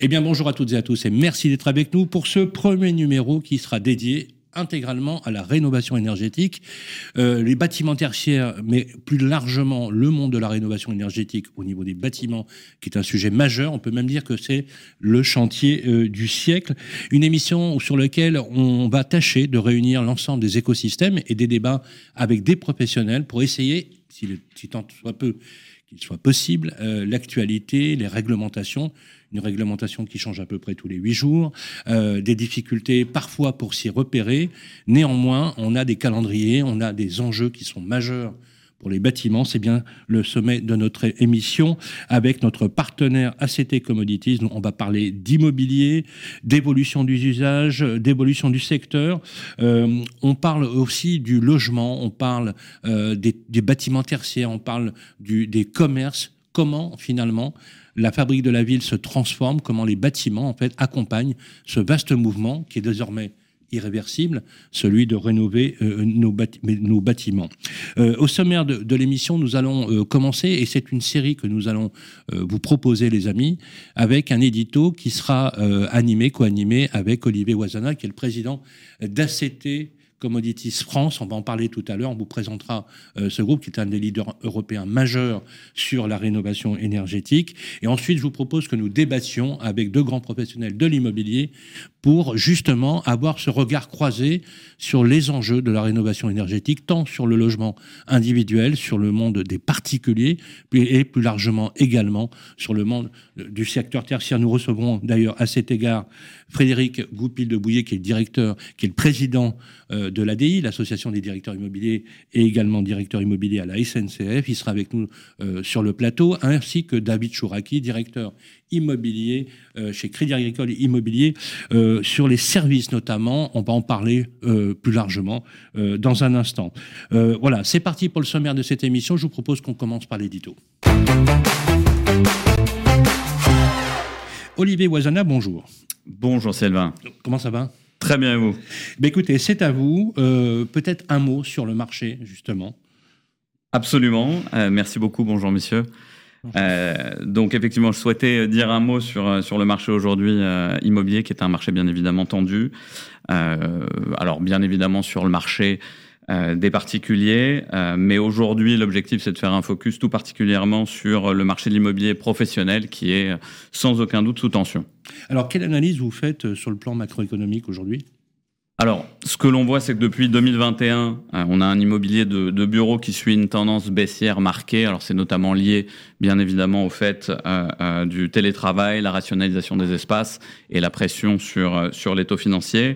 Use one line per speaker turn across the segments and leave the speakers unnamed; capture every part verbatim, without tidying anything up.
Eh bien, bonjour à toutes et à tous et merci d'être avec nous pour ce premier numéro qui sera dédié intégralement à la rénovation énergétique. Euh, les bâtiments tertiaires, mais plus largement le monde de la rénovation énergétique au niveau des bâtiments, qui est un sujet majeur. On peut même dire que c'est le chantier euh, du siècle. Une émission sur laquelle on va tâcher de réunir l'ensemble des écosystèmes et des débats avec des professionnels pour essayer, si, le, si tant soit peu qu'il soit possible, euh, l'actualité, les réglementations, une réglementation qui change à peu près tous les huit jours, euh, des difficultés parfois pour s'y repérer. Néanmoins, on a des calendriers, on a des enjeux qui sont majeurs pour les bâtiments. C'est bien le sommet de notre émission avec notre partenaire A C T Commodities. On va parler d'immobilier, d'évolution des usages, d'évolution du secteur. Euh, on parle aussi du logement, on parle euh, des, des bâtiments tertiaires, on parle du, des commerces. Comment, finalement, la fabrique de la ville se transforme, comment les bâtiments, en fait, accompagnent ce vaste mouvement qui est désormais irréversible, celui de rénover euh, nos, bâti- nos bâtiments. Euh, au sommaire de, de l'émission, nous allons euh, commencer, et c'est une série que nous allons euh, vous proposer, les amis, avec un édito qui sera euh, animé, co-animé avec Olivier Ouazana, qui est le président d'A C T Commodities France. On va en parler tout à l'heure. On vous présentera euh, ce groupe qui est un des leaders européens majeurs sur la rénovation énergétique. Et ensuite, je vous propose que nous débattions avec deux grands professionnels de l'immobilier pour justement avoir ce regard croisé sur les enjeux de la rénovation énergétique, tant sur le logement individuel, sur le monde des particuliers, et plus largement également sur le monde du secteur tertiaire. Nous recevrons d'ailleurs à cet égard Frédéric Goupil de Bouillet, qui est le directeur, qui est le président euh, de l'A D I, l'Association des directeurs immobiliers, et également directeur immobilier à la S N C F. Il sera avec nous euh, sur le plateau, ainsi que David Chouraki, directeur immobilier euh, chez Crédit Agricole Immobilier, euh, sur les services notamment. On va en parler euh, plus largement euh, dans un instant. Euh, voilà, c'est parti pour le sommaire de cette émission. Je vous propose qu'on commence par l'édito. Olivier Ouazana, bonjour.
Bonjour Sylvain.
Comment ça va ?
Très bien, et vous ?
Ben écoutez, c'est à vous. Euh, peut-être un mot sur le marché, justement.
Absolument. Euh, merci beaucoup. Bonjour, messieurs. Euh, donc, effectivement, je souhaitais dire un mot sur, sur le marché aujourd'hui euh, immobilier, qui est un marché bien évidemment tendu. Euh, alors, bien évidemment, sur le marché euh, des particuliers. Euh, mais aujourd'hui, l'objectif, c'est de faire un focus tout particulièrement sur le marché de l'immobilier professionnel, qui est sans aucun doute sous tension.
Alors, quelle analyse vous faites sur le plan macroéconomique aujourd'hui ?
Alors, ce que l'on voit, c'est que depuis deux mille vingt et un, euh, on a un immobilier de, de bureau qui suit une tendance baissière marquée. Alors, c'est notamment lié, bien évidemment, au fait euh, euh, du télétravail, la rationalisation des espaces et la pression sur, euh, sur les taux financiers.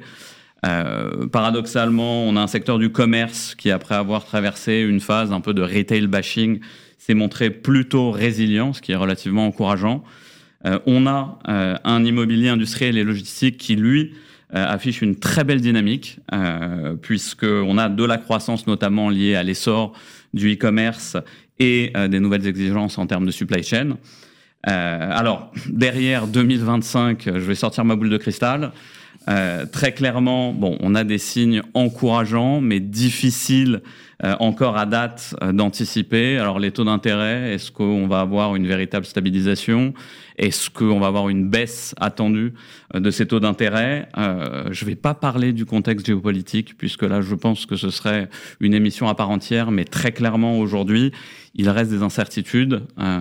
Euh, paradoxalement, on a un secteur du commerce qui, après avoir traversé une phase un peu de retail bashing, s'est montré plutôt résilient, ce qui est relativement encourageant. Euh, on a euh, un immobilier industriel et logistique qui, lui, Euh, affiche une très belle dynamique, euh, puisqu'on a de la croissance notamment liée à l'essor du e-commerce et euh, des nouvelles exigences en termes de supply chain. Euh, alors, derrière deux mille vingt-cinq, je vais sortir ma boule de cristal. Euh, très clairement, bon, on a des signes encourageants, mais difficiles euh, encore à date euh, d'anticiper. Alors, les taux d'intérêt, est-ce qu'on va avoir une véritable stabilisation ? Est-ce qu'on va avoir une baisse attendue euh, de ces taux d'intérêt ? euh, Je ne vais pas parler du contexte géopolitique, puisque là, je pense que ce serait une émission à part entière, mais très clairement, aujourd'hui, il reste des incertitudes,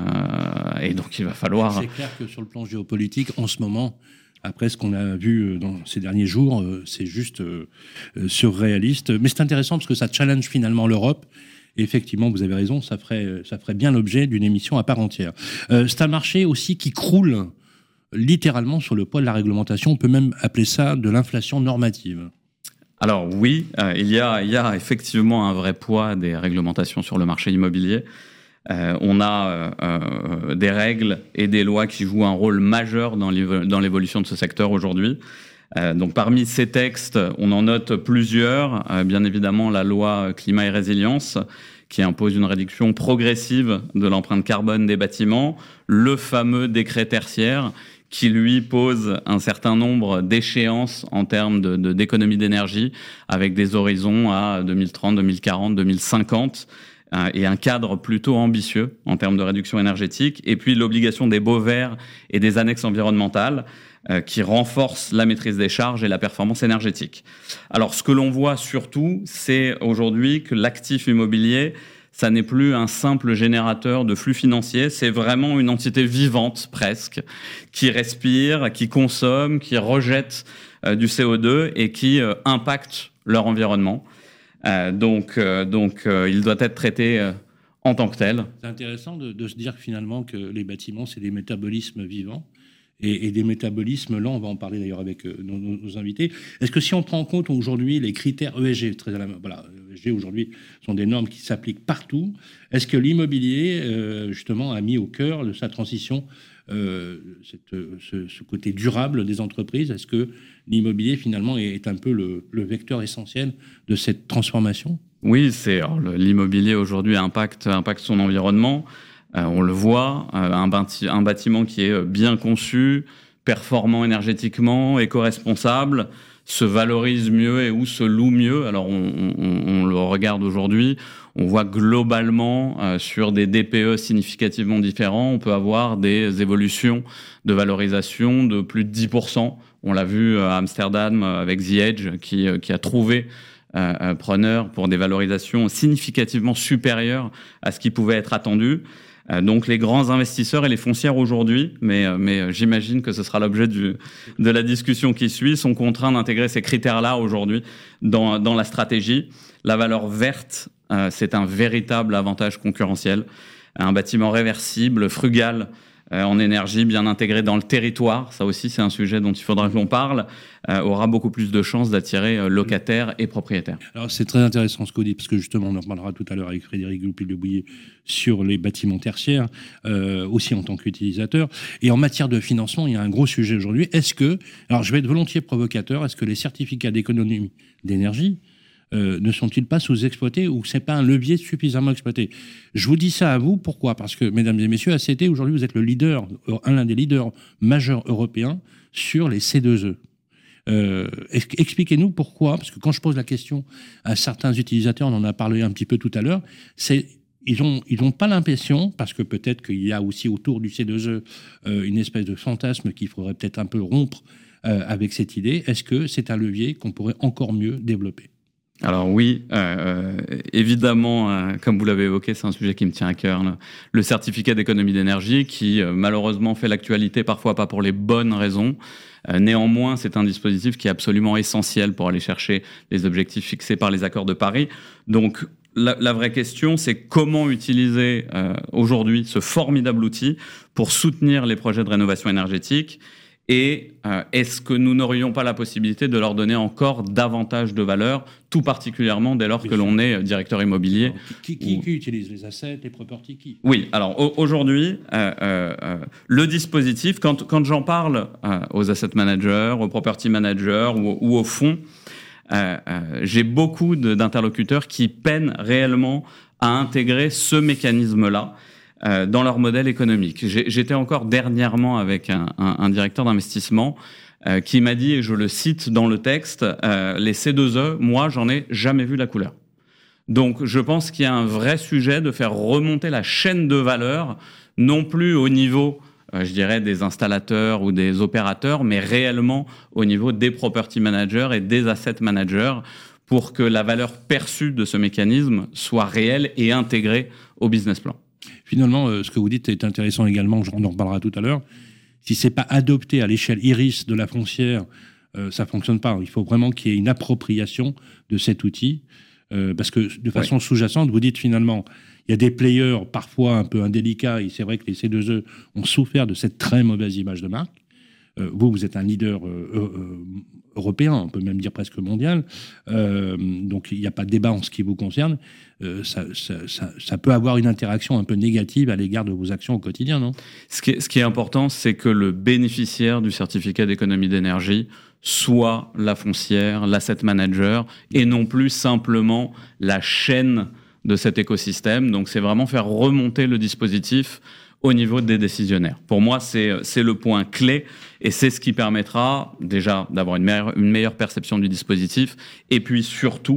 euh, et donc il va falloir...
C'est clair que sur le plan géopolitique, en ce moment... Après ce qu'on a vu dans ces derniers jours, c'est juste euh, surréaliste. Mais c'est intéressant parce que ça challenge finalement l'Europe. Et effectivement, vous avez raison, ça ferait, ça ferait bien l'objet d'une émission à part entière. Euh, c'est un marché aussi qui croule littéralement sur le poids de la réglementation. On peut même appeler ça de l'inflation normative.
Alors oui, euh, il y a, il y a effectivement un vrai poids des réglementations sur le marché immobilier. Euh, on a euh, euh, des règles et des lois qui jouent un rôle majeur dans, l'évo- dans l'évolution de ce secteur aujourd'hui. Euh, donc parmi ces textes, on en note plusieurs. Euh, bien évidemment, la loi climat et résilience qui impose une réduction progressive de l'empreinte carbone des bâtiments. Le fameux décret tertiaire qui lui pose un certain nombre d'échéances en termes de, de, d'économie d'énergie avec des horizons à deux mille trente, deux mille quarante, deux mille cinquante. euh, et un cadre plutôt ambitieux en termes de réduction énergétique, et puis l'obligation des baux verts et des annexes environnementales euh, qui renforcent la maîtrise des charges et la performance énergétique. Alors, ce que l'on voit surtout, c'est aujourd'hui que l'actif immobilier, ça n'est plus un simple générateur de flux financiers, c'est vraiment une entité vivante presque, qui respire, qui consomme, qui rejette euh, du C O deux et qui euh, impacte leur environnement. Euh, donc, euh, donc euh, il doit être traité euh, en tant que tel.
C'est intéressant de, de se dire finalement que les bâtiments, c'est des métabolismes vivants. Et, et des métabolismes, là, on va en parler d'ailleurs avec euh, nos, nos invités. Est-ce que si on prend en compte aujourd'hui les critères E S G, très à la main, voilà, E S G aujourd'hui sont des normes qui s'appliquent partout, est-ce que l'immobilier, euh, justement, a mis au cœur de sa transition euh, cette, ce, ce côté durable des entreprises? Est-ce que l'immobilier, finalement, est, est un peu le, le vecteur essentiel de cette transformation?
Oui, c'est, alors, le, l'immobilier aujourd'hui impacte, impacte son environnement. Euh, on le voit, euh, un, bâti- un bâtiment qui est bien conçu, performant énergétiquement, éco-responsable, se valorise mieux et ou se loue mieux. Alors on, on, on le regarde aujourd'hui, on voit globalement euh, sur des D P E significativement différents, on peut avoir des évolutions de valorisation de plus de dix pour cent. On l'a vu à Amsterdam avec The Edge qui, qui a trouvé euh, preneur pour des valorisations significativement supérieures à ce qui pouvait être attendu. Donc les grands investisseurs et les foncières aujourd'hui, mais, mais j'imagine que ce sera l'objet du, de la discussion qui suit, sont contraints d'intégrer ces critères-là aujourd'hui dans, dans la stratégie. La valeur verte, euh, c'est un véritable avantage concurrentiel. Un bâtiment réversible, frugal euh, en énergie, bien intégré dans le territoire, ça aussi c'est un sujet dont il faudra que l'on parle, euh, aura beaucoup plus de chances d'attirer euh, locataires et propriétaires.
Alors c'est très intéressant ce que vous dites, parce que justement on en parlera tout à l'heure avec Frédéric Goupil-Le-Bouillet sur les bâtiments tertiaires, euh, aussi en tant qu'utilisateur. Et en matière de financement, il y a un gros sujet aujourd'hui. Est-ce que, alors je vais être volontiers provocateur, est-ce que les certificats d'économie d'énergie Euh, ne sont-ils pas sous-exploités ou c'est pas un levier suffisamment exploité? Je vous dis ça à vous, pourquoi? Parce que, mesdames et messieurs, A C T, aujourd'hui, vous êtes le leader, un des leaders majeurs européens sur les C deux E. Euh, expliquez-nous pourquoi, parce que quand je pose la question à certains utilisateurs, on en a parlé un petit peu tout à l'heure, c'est ils ont ils ont pas l'impression, parce que peut-être qu'il y a aussi autour du C deux E euh, une espèce de fantasme qu'il faudrait peut-être un peu rompre euh, avec cette idée. Est-ce que c'est un levier qu'on pourrait encore mieux développer?
Alors oui, euh, évidemment, euh, comme vous l'avez évoqué, c'est un sujet qui me tient à cœur. Le, le certificat d'économie d'énergie qui, euh, malheureusement, fait l'actualité, parfois pas pour les bonnes raisons. Euh, néanmoins, c'est un dispositif qui est absolument essentiel pour aller chercher les objectifs fixés par les accords de Paris. Donc, la, la vraie question, c'est comment utiliser euh, aujourd'hui ce formidable outil pour soutenir les projets de rénovation énergétique. Et euh, est-ce que nous n'aurions pas la possibilité de leur donner encore davantage de valeur, tout particulièrement dès lors que l'on est directeur immobilier?
Alors, qui, qui, ou... qui utilise les assets, les property qui?
Oui, alors au- aujourd'hui, euh, euh, le dispositif, quand, quand j'en parle euh, aux asset managers, aux property managers ou, ou aux fonds, euh, euh, j'ai beaucoup de, d'interlocuteurs qui peinent réellement à intégrer ce mécanisme-là Euh, dans leur modèle économique. J'ai, j'étais encore dernièrement avec un, un, un directeur d'investissement euh, qui m'a dit, et je le cite dans le texte, euh, les C deux E, moi, j'en ai jamais vu la couleur. Donc, je pense qu'il y a un vrai sujet de faire remonter la chaîne de valeur, non plus au niveau, euh, je dirais, des installateurs ou des opérateurs, mais réellement au niveau des property managers et des asset managers, pour que la valeur perçue de ce mécanisme soit réelle et intégrée au business plan.
Finalement, euh, ce que vous dites est intéressant également, on en reparlera tout à l'heure. Si c'est pas adopté à l'échelle IRIS de la foncière, euh, ça fonctionne pas. Il faut vraiment qu'il y ait une appropriation de cet outil, euh, parce que de façon ouais. sous-jacente, vous dites finalement, il y a des players parfois un peu indélicats, et c'est vrai que les C deux E ont souffert de cette très mauvaise image de marque. Euh, vous, vous êtes un leader euh, euh, européen, on peut même dire presque mondial, euh, donc il n'y a pas de débat en ce qui vous concerne. Euh, ça, ça, ça, ça peut avoir une interaction un peu négative à l'égard de vos actions au quotidien, non?
Ce qui est, ce qui est important, c'est que le bénéficiaire du certificat d'économie d'énergie soit la foncière, l'asset manager, et non plus simplement la chaîne de cet écosystème. Donc c'est vraiment faire remonter le dispositif au niveau des décisionnaires. Pour moi, c'est, c'est le point clé et c'est ce qui permettra déjà d'avoir une meilleure, une meilleure perception du dispositif et puis surtout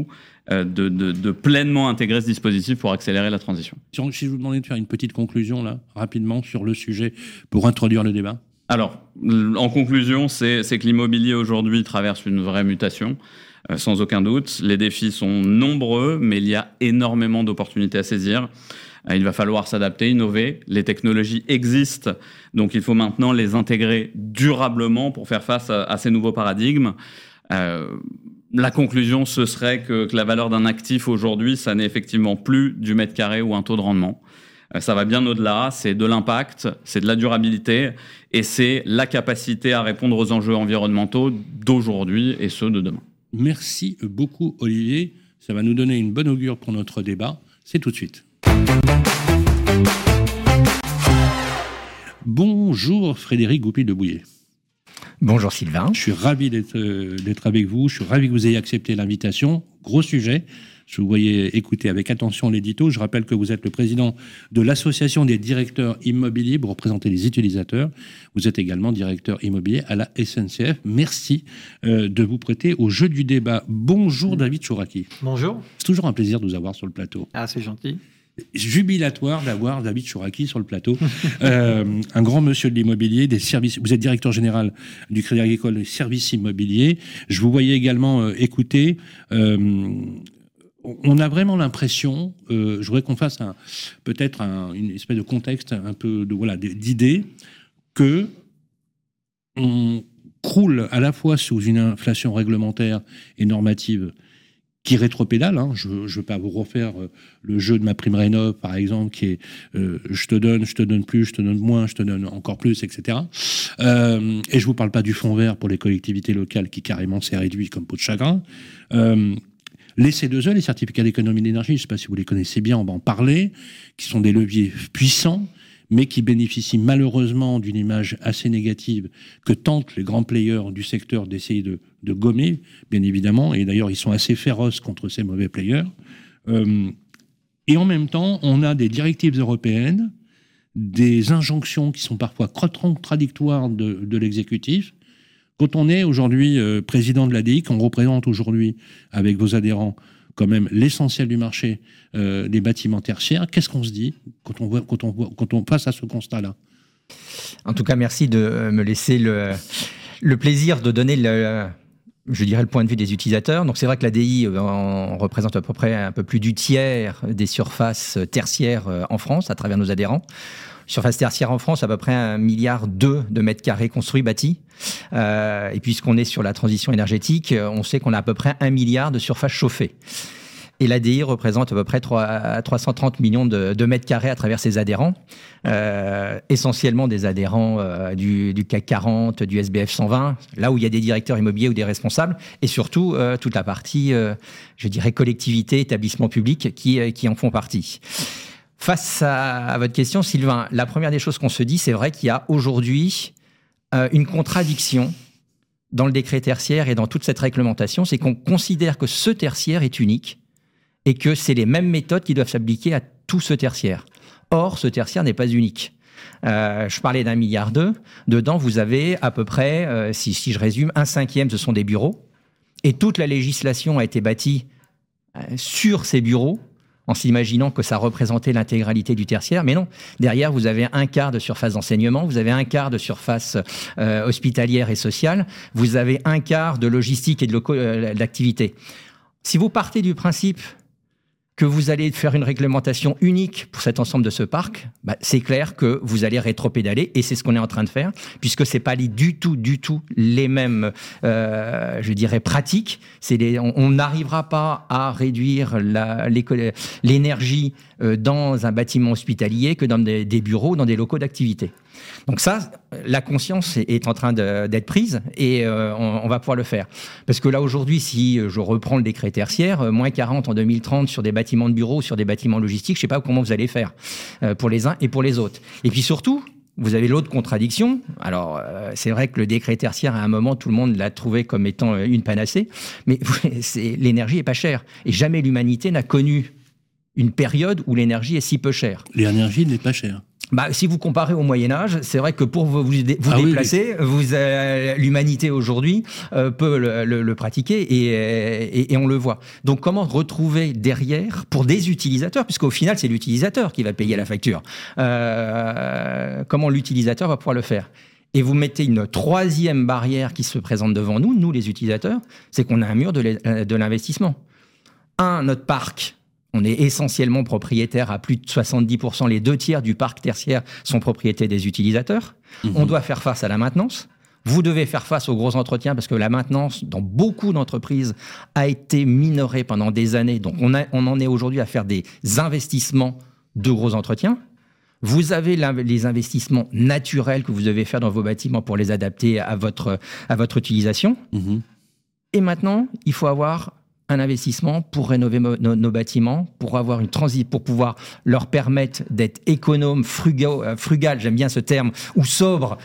euh, de, de, de pleinement intégrer ce dispositif pour accélérer la transition.
Si je vous demandais de faire une petite conclusion, là, rapidement, sur le sujet, pour introduire le débat.
Alors, en conclusion, c'est, c'est que l'immobilier aujourd'hui traverse une vraie mutation, euh, sans aucun doute. Les défis sont nombreux, mais il y a énormément d'opportunités à saisir. Euh, il va falloir s'adapter, innover. Les technologies existent, donc il faut maintenant les intégrer durablement pour faire face à, à ces nouveaux paradigmes. Euh, la conclusion, ce serait que, que la valeur d'un actif aujourd'hui, ça n'est effectivement plus du mètre carré ou un taux de rendement. Ça va bien au-delà, c'est de l'impact, c'est de la durabilité et c'est la capacité à répondre aux enjeux environnementaux d'aujourd'hui et ceux de demain.
Merci beaucoup Olivier, ça va nous donner une bonne augure pour notre débat. C'est tout de suite. Bonjour Frédéric Goupil de Bouillet.
Bonjour Sylvain.
Je suis ravi d'être, d'être avec vous, je suis ravi que vous ayez accepté l'invitation. Gros sujet. Je vous voyais écouter avec attention l'édito. Je rappelle que vous êtes le président de l'Association des directeurs immobiliers. Vous représentez les utilisateurs. Vous êtes également directeur immobilier à la S N C F. Merci euh, de vous prêter au jeu du débat. Bonjour David Chouraki.
Bonjour.
C'est toujours un plaisir de vous avoir sur le plateau.
Ah, c'est gentil.
Jubilatoire d'avoir David Chouraki sur le plateau. euh, un grand monsieur de l'immobilier, des services. Vous êtes directeur général du Crédit Agricole des services immobiliers. Je vous voyais également euh, écouter... Euh, on a vraiment l'impression, euh, je voudrais qu'on fasse un, peut-être un, une espèce de contexte, un peu de, voilà, d'idée, que on croule à la fois sous une inflation réglementaire et normative qui rétropédale. Hein. Je ne veux pas vous refaire le jeu de ma prime rénov, par exemple, qui est euh, je te donne, je te donne plus, je te donne moins, je te donne encore plus, et cetera. Euh, et je ne vous parle pas du fonds vert pour les collectivités locales qui carrément s'est réduit comme peau de chagrin. Euh, Les C deux E, les certificats d'économie d'énergie, je ne sais pas si vous les connaissez bien, on va en parler, qui sont des leviers puissants, mais qui bénéficient malheureusement d'une image assez négative que tentent les grands players du secteur d'essayer de, de gommer, bien évidemment, et d'ailleurs ils sont assez féroces contre ces mauvais players. Euh, et en même temps, on a des directives européennes, des injonctions qui sont parfois contradictoires de, de l'exécutif. Quand on est aujourd'hui euh, président de l'A D I, qu'on représente aujourd'hui avec vos adhérents quand même l'essentiel du marché euh, des bâtiments tertiaires, qu'est-ce qu'on se dit quand on, voit, quand, on voit, quand on passe à ce constat-là ?
En tout cas, merci de me laisser le, le plaisir de donner le, je dirais, le point de vue des utilisateurs. Donc c'est vrai que l'A D I on représente à peu près un peu plus du tiers des surfaces tertiaires en France à travers nos adhérents. Surface tertiaire en France, à peu près un milliard deux de mètres carrés construits, bâtis. Euh, et puisqu'on est sur la transition énergétique, on sait qu'on a à peu près un milliard de surfaces chauffées. Et l'A D I représente à peu près trois cent trente millions de, de mètres carrés à travers ses adhérents, euh, essentiellement des adhérents euh, du, du C A C quarante, du S B F cent vingt, là où il y a des directeurs immobiliers ou des responsables, et surtout euh, toute la partie, euh, je dirais, collectivité, établissements publics qui, qui en font partie. Face à, à votre question, Sylvain, la première des choses qu'on se dit, c'est vrai qu'il y a aujourd'hui euh, une contradiction dans le décret tertiaire et dans toute cette réglementation, c'est qu'on considère que ce tertiaire est unique et que c'est les mêmes méthodes qui doivent s'appliquer à tout ce tertiaire. Or, ce tertiaire n'est pas unique. Euh, je parlais d'un milliard deux. Dedans, vous avez à peu près, euh, si, si je résume, un cinquième, ce sont des bureaux. Et toute la législation a été bâtie euh, sur ces bureaux, en s'imaginant que ça représentait l'intégralité du tertiaire. Mais non, derrière, vous avez un quart de surface d'enseignement, vous avez un quart de surface euh, hospitalière et sociale, vous avez un quart de logistique et de locaux, euh, d'activité. Si vous partez du principe que vous allez faire une réglementation unique pour cet ensemble de ce parc, bah, c'est clair que vous allez rétropédaler, et c'est ce qu'on est en train de faire, puisque c'est pas du tout, du tout les mêmes, euh, je dirais, pratiques. C'est les, on n'arrivera pas à réduire la, l'énergie euh, dans un bâtiment hospitalier que dans des, des bureaux, dans des locaux d'activité. Donc ça, la conscience est en train de, d'être prise et euh, on, on va pouvoir le faire. Parce que là, aujourd'hui, si je reprends le décret tertiaire, euh, moins quarante en deux mille trente sur des bâtiments de bureaux, sur des bâtiments logistiques, je ne sais pas comment vous allez faire euh, pour les uns et pour les autres. Et puis surtout, vous avez l'autre contradiction. Alors, euh, c'est vrai que le décret tertiaire, à un moment, tout le monde l'a trouvé comme étant une panacée, mais c'est, l'énergie n'est pas chère. Et jamais l'humanité n'a connu une période où l'énergie est si peu chère.
L'énergie n'est pas chère.
Bah, si vous comparez au Moyen-Âge, c'est vrai que pour vous, vous, vous ah déplacer, oui, oui. Vous, euh, l'humanité aujourd'hui euh, peut le, le, le pratiquer et, et, et on le voit. Donc comment retrouver derrière, pour des utilisateurs, puisqu'au final c'est l'utilisateur qui va payer la facture, euh, comment l'utilisateur va pouvoir le faire ? Et vous mettez une troisième barrière qui se présente devant nous, nous les utilisateurs, c'est qu'on a un mur de, de l'investissement. Un, notre parc. On est essentiellement propriétaire à plus de soixante-dix pour cent. Les deux tiers du parc tertiaire sont propriété des utilisateurs. Mmh. On doit faire face à la maintenance. Vous devez faire face aux gros entretiens parce que la maintenance, dans beaucoup d'entreprises, a été minorée pendant des années. Donc, on, a, on en est aujourd'hui à faire des investissements de gros entretiens. Vous avez les investissements naturels que vous devez faire dans vos bâtiments pour les adapter à votre, à votre utilisation. Mmh. Et maintenant, il faut avoir un investissement pour rénover nos, nos bâtiments, pour avoir une transi, pour pouvoir leur permettre d'être économes, frugal, frugal, j'aime bien ce terme, ou sobre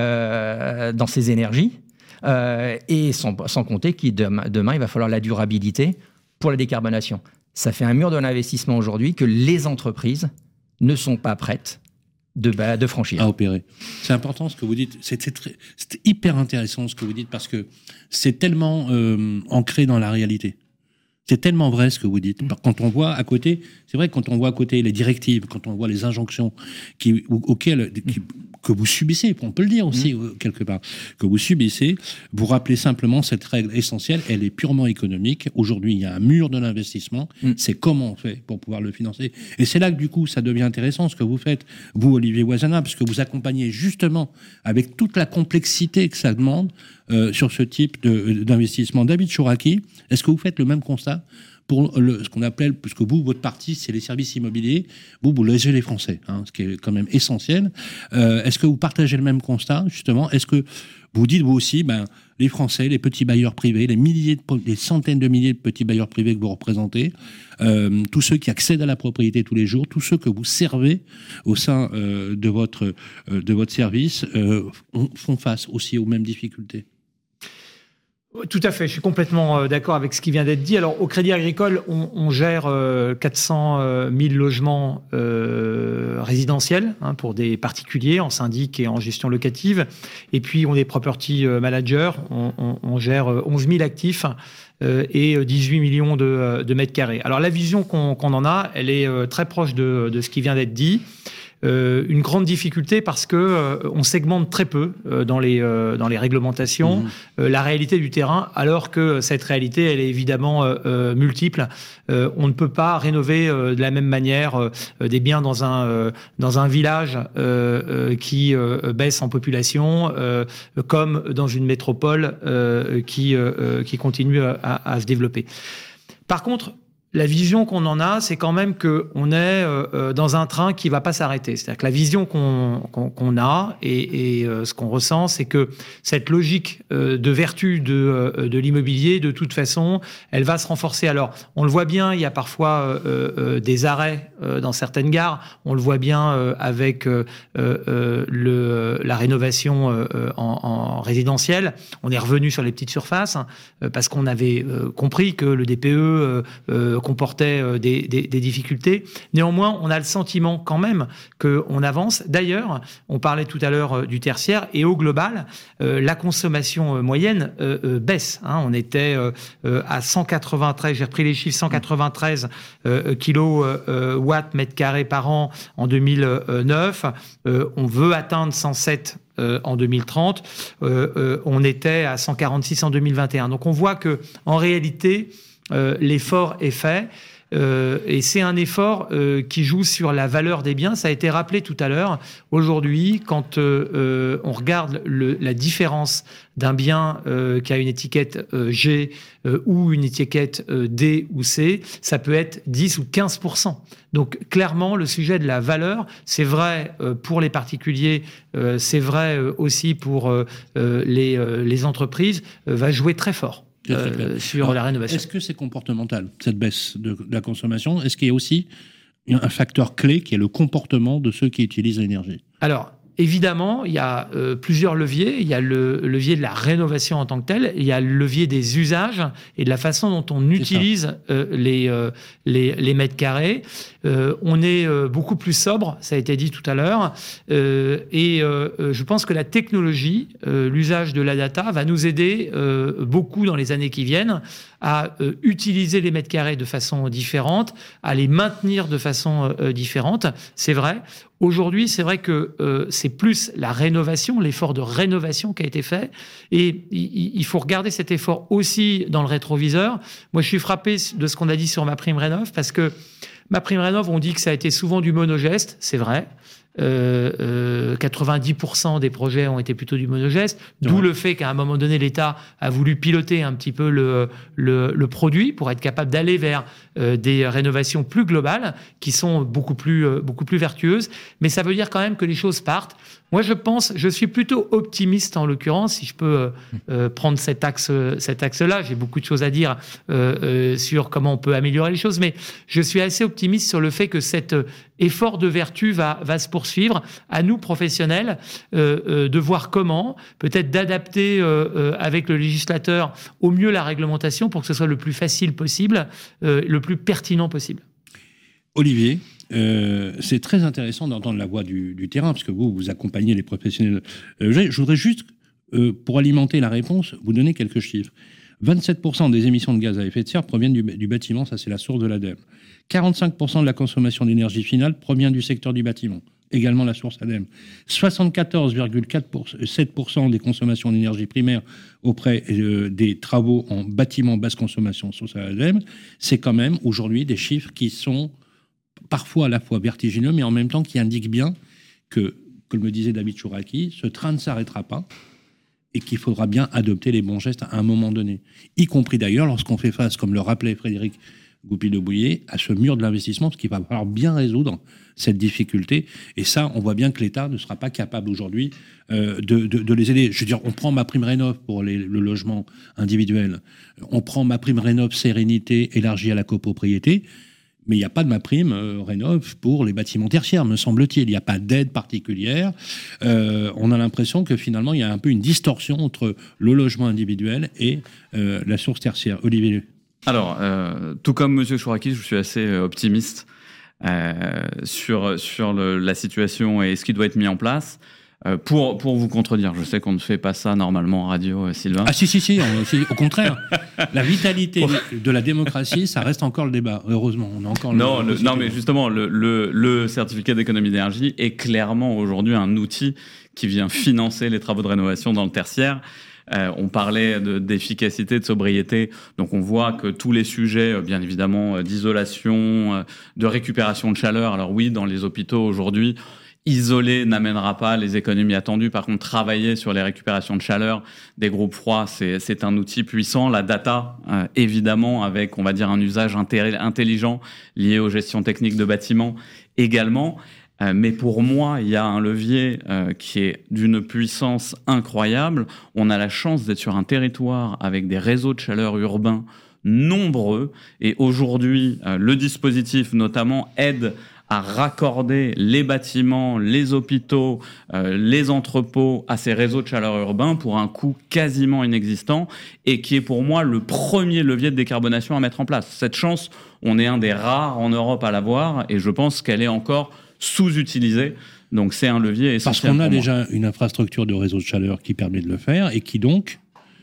euh, dans ses énergies, euh, et sans, sans compter que demain, demain, il va falloir la durabilité pour la décarbonation. Ça fait un mur de l'investissement aujourd'hui que les entreprises ne sont pas prêtes de, bah, de franchir.
À opérer. C'est important ce que vous dites, c'est, c'est, très, c'est hyper intéressant ce que vous dites, parce que c'est tellement euh, ancré dans la réalité. C'est tellement vrai ce que vous dites. Quand on voit à côté, c'est vrai que quand on voit à côté les directives, quand on voit les injonctions qui, auxquelles, qui, que vous subissez, on peut le dire aussi mmh. quelque part, que vous subissez, vous rappelez simplement cette règle essentielle, elle est purement économique. Aujourd'hui, il y a un mur de l'investissement, mmh. c'est comment on fait pour pouvoir le financer. Et c'est là que du coup, ça devient intéressant ce que vous faites, vous Olivier Voisana, parce que vous accompagnez justement avec toute la complexité que ça demande euh, sur ce type de, d'investissement. David Chouraqui, est-ce que vous faites le même constat pour le, ce qu'on appelle, puisque vous, votre partie, c'est les services immobiliers, vous, vous logez les Français, hein, ce qui est quand même essentiel. Euh, est-ce que vous partagez le même constat, justement ? Est-ce que vous dites, vous aussi, ben, les Français, les petits bailleurs privés, les milliers, de, les centaines de milliers de petits bailleurs privés que vous représentez, euh, tous ceux qui accèdent à la propriété tous les jours, tous ceux que vous servez au sein euh, de, votre, euh, de votre service, euh, font face aussi aux mêmes difficultés ?
Tout à fait, je suis complètement d'accord avec ce qui vient d'être dit. Alors, au Crédit Agricole, on, on gère quatre cent mille logements euh, résidentiels hein, pour des particuliers en syndic et en gestion locative. Et puis, on est property manager, on, on, on gère onze mille actifs euh, et dix-huit millions de, de mètres carrés. Alors, la vision qu'on, qu'on en a, elle est très proche de, de ce qui vient d'être dit. Euh, une grande difficulté parce que euh, on segmente très peu euh, dans les euh, dans les réglementations mmh. euh, la réalité du terrain, alors que cette réalité elle est évidemment euh, euh, multiple. Euh, on ne peut pas rénover euh, de la même manière euh, des biens dans un euh, dans un village euh, euh, qui euh, baisse en population, euh, comme dans une métropole euh, qui euh, qui continue à, à se développer. Par contre, la vision qu'on en a, c'est quand même qu'on est euh, dans un train qui ne va pas s'arrêter. C'est-à-dire que la vision qu'on, qu'on, qu'on a et, et euh, ce qu'on ressent, c'est que cette logique euh, de vertu de, euh, de l'immobilier, de toute façon, elle va se renforcer. Alors, on le voit bien, il y a parfois euh, euh, des arrêts euh, dans certaines gares. On le voit bien euh, avec euh, euh, le, la rénovation euh, en, en résidentiel. On est revenu sur les petites surfaces hein, parce qu'on avait euh, compris que le D P E euh, comportait des, des, des difficultés. Néanmoins, on a le sentiment quand même qu'on avance. D'ailleurs, on parlait tout à l'heure du tertiaire et au global, euh, la consommation moyenne euh, euh, baisse. Hein. On était euh, à cent quatre-vingt-treize, j'ai repris les chiffres, cent quatre-vingt-treize euh, kilowatts mètres carrés par an en deux mille neuf. Euh, on veut atteindre cent sept Euh, en deux mille trente, euh, euh, on était à cent quarante-six en deux mille vingt et un. Donc on voit que en réalité, euh, l'effort est fait. Euh, et c'est un effort euh, qui joue sur la valeur des biens. Ça a été rappelé tout à l'heure. Aujourd'hui, quand euh, euh, on regarde le, la différence d'un bien euh, qui a une étiquette euh, G euh, ou une étiquette euh, D ou C, ça peut être dix ou quinze pour cent. Donc clairement, le sujet de la valeur, c'est vrai euh, pour les particuliers, euh, c'est vrai euh, aussi pour euh, les, euh, les entreprises, euh, va jouer très fort. Euh, sur Alors, la rénovation.
Est-ce que c'est comportemental, cette baisse de, de la consommation ? Est-ce qu'il y a aussi un facteur clé qui est le comportement de ceux qui utilisent l'énergie ?
Alors, évidemment, il y a euh, plusieurs leviers. Il y a le levier de la rénovation en tant que tel, il y a le levier des usages et de la façon dont on utilise euh, les, euh, les, les mètres carrés. Euh, on est euh, beaucoup plus sobre, ça a été dit tout à l'heure, euh, et euh, je pense que la technologie, euh, l'usage de la data va nous aider euh, beaucoup dans les années qui viennent à euh, utiliser les mètres carrés de façon différente, à les maintenir de façon euh, différente. C'est vrai. Aujourd'hui, c'est vrai que euh, c'est plus la rénovation, l'effort de rénovation qui a été fait. Et il, il faut regarder cet effort aussi dans le rétroviseur. Moi, je suis frappé de ce qu'on a dit sur MaPrimeRénov', parce que MaPrimeRénov', on dit que ça a été souvent du monogeste, c'est vrai. Euh, euh, quatre-vingt-dix pour cent des projets ont été plutôt du monogeste, d'où ouais. le fait qu'à un moment donné, l'État a voulu piloter un petit peu le, le, le produit pour être capable d'aller vers euh, des rénovations plus globales qui sont beaucoup plus, euh, beaucoup plus vertueuses. Mais ça veut dire quand même que les choses partent. Moi, je pense, je suis plutôt optimiste en l'occurrence, si je peux euh, euh, prendre cet axe, cet axe-là. J'ai beaucoup de choses à dire euh, euh, sur comment on peut améliorer les choses, mais je suis assez optimiste sur le fait que cet euh, effort de vertu va, va se poursuivre. À nous, professionnels, euh, euh, de voir comment, peut-être d'adapter euh, euh, avec le législateur au mieux la réglementation pour que ce soit le plus facile possible, euh, le plus pertinent possible.
Olivier, euh, c'est très intéressant d'entendre la voix du, du terrain, parce que vous, vous accompagnez les professionnels. Euh, je voudrais juste, euh, pour alimenter la réponse, vous donner quelques chiffres. vingt-sept pour cent des émissions de gaz à effet de serre proviennent du, du bâtiment, ça c'est la source de l'ADEME. quarante-cinq pour cent de la consommation d'énergie finale provient du secteur du bâtiment, également la source ADEME. soixante-quatorze virgule sept pour cent des consommations d'énergie primaire auprès euh, des travaux en bâtiment basse consommation, source ADEME. C'est quand même aujourd'hui des chiffres qui sont parfois à la fois vertigineux, mais en même temps qui indiquent bien que, comme le disait David Chouraki, ce train ne s'arrêtera pas et qu'il faudra bien adopter les bons gestes à un moment donné. Y compris d'ailleurs lorsqu'on fait face, comme le rappelait Frédéric Goupil-de-Bouillé, à ce mur de l'investissement, parce qu'il va falloir bien résoudre cette difficulté. Et ça, on voit bien que l'État ne sera pas capable aujourd'hui euh, de, de, de les aider. Je veux dire, on prend MaPrimeRénov' pour les, le logement individuel, on prend MaPrimeRénov' Sérénité élargie à la copropriété, mais il n'y a pas de MaPrime euh, Rénov' pour les bâtiments tertiaires, me semble-t-il. Il n'y a pas d'aide particulière. Euh, on a l'impression que finalement, il y a un peu une distorsion entre le logement individuel et euh, la source tertiaire. Olivier.
Alors, euh, tout comme M. Chouraki, je suis assez optimiste euh, sur, sur le, la situation et ce qui doit être mis en place. Euh, pour, pour vous contredire, je sais qu'on ne fait pas ça normalement en radio, euh, Sylvain.
Ah si, si, si, on, si au contraire. La vitalité de la démocratie, ça reste encore le débat, heureusement. On a encore
non,
le,
le, non mais justement, le, le, le certificat d'économie d'énergie est clairement aujourd'hui un outil qui vient financer les travaux de rénovation dans le tertiaire. Euh, on parlait de, d'efficacité, de sobriété, donc on voit que tous les sujets, bien évidemment, d'isolation, de récupération de chaleur, alors oui, dans les hôpitaux aujourd'hui, isoler n'amènera pas les économies attendues. Par contre, travailler sur les récupérations de chaleur des groupes froids, c'est, c'est un outil puissant. La data, euh, évidemment, avec, on va dire, un usage inté- intelligent lié aux gestions techniques de bâtiments également. Euh, mais pour moi, il y a un levier euh, qui est d'une puissance incroyable. On a la chance d'être sur un territoire avec des réseaux de chaleur urbains nombreux. Et aujourd'hui, euh, le dispositif, notamment, aide à raccorder les bâtiments, les hôpitaux, euh, les entrepôts à ces réseaux de chaleur urbains pour un coût quasiment inexistant et qui est pour moi le premier levier de décarbonation à mettre en place. Cette chance, on est un des rares en Europe à l'avoir et je pense qu'elle est encore sous-utilisée. Donc c'est un levier essentiel.
Parce qu'on a
pour
déjà
moi.
une infrastructure de réseau de chaleur qui permet de le faire et qui donc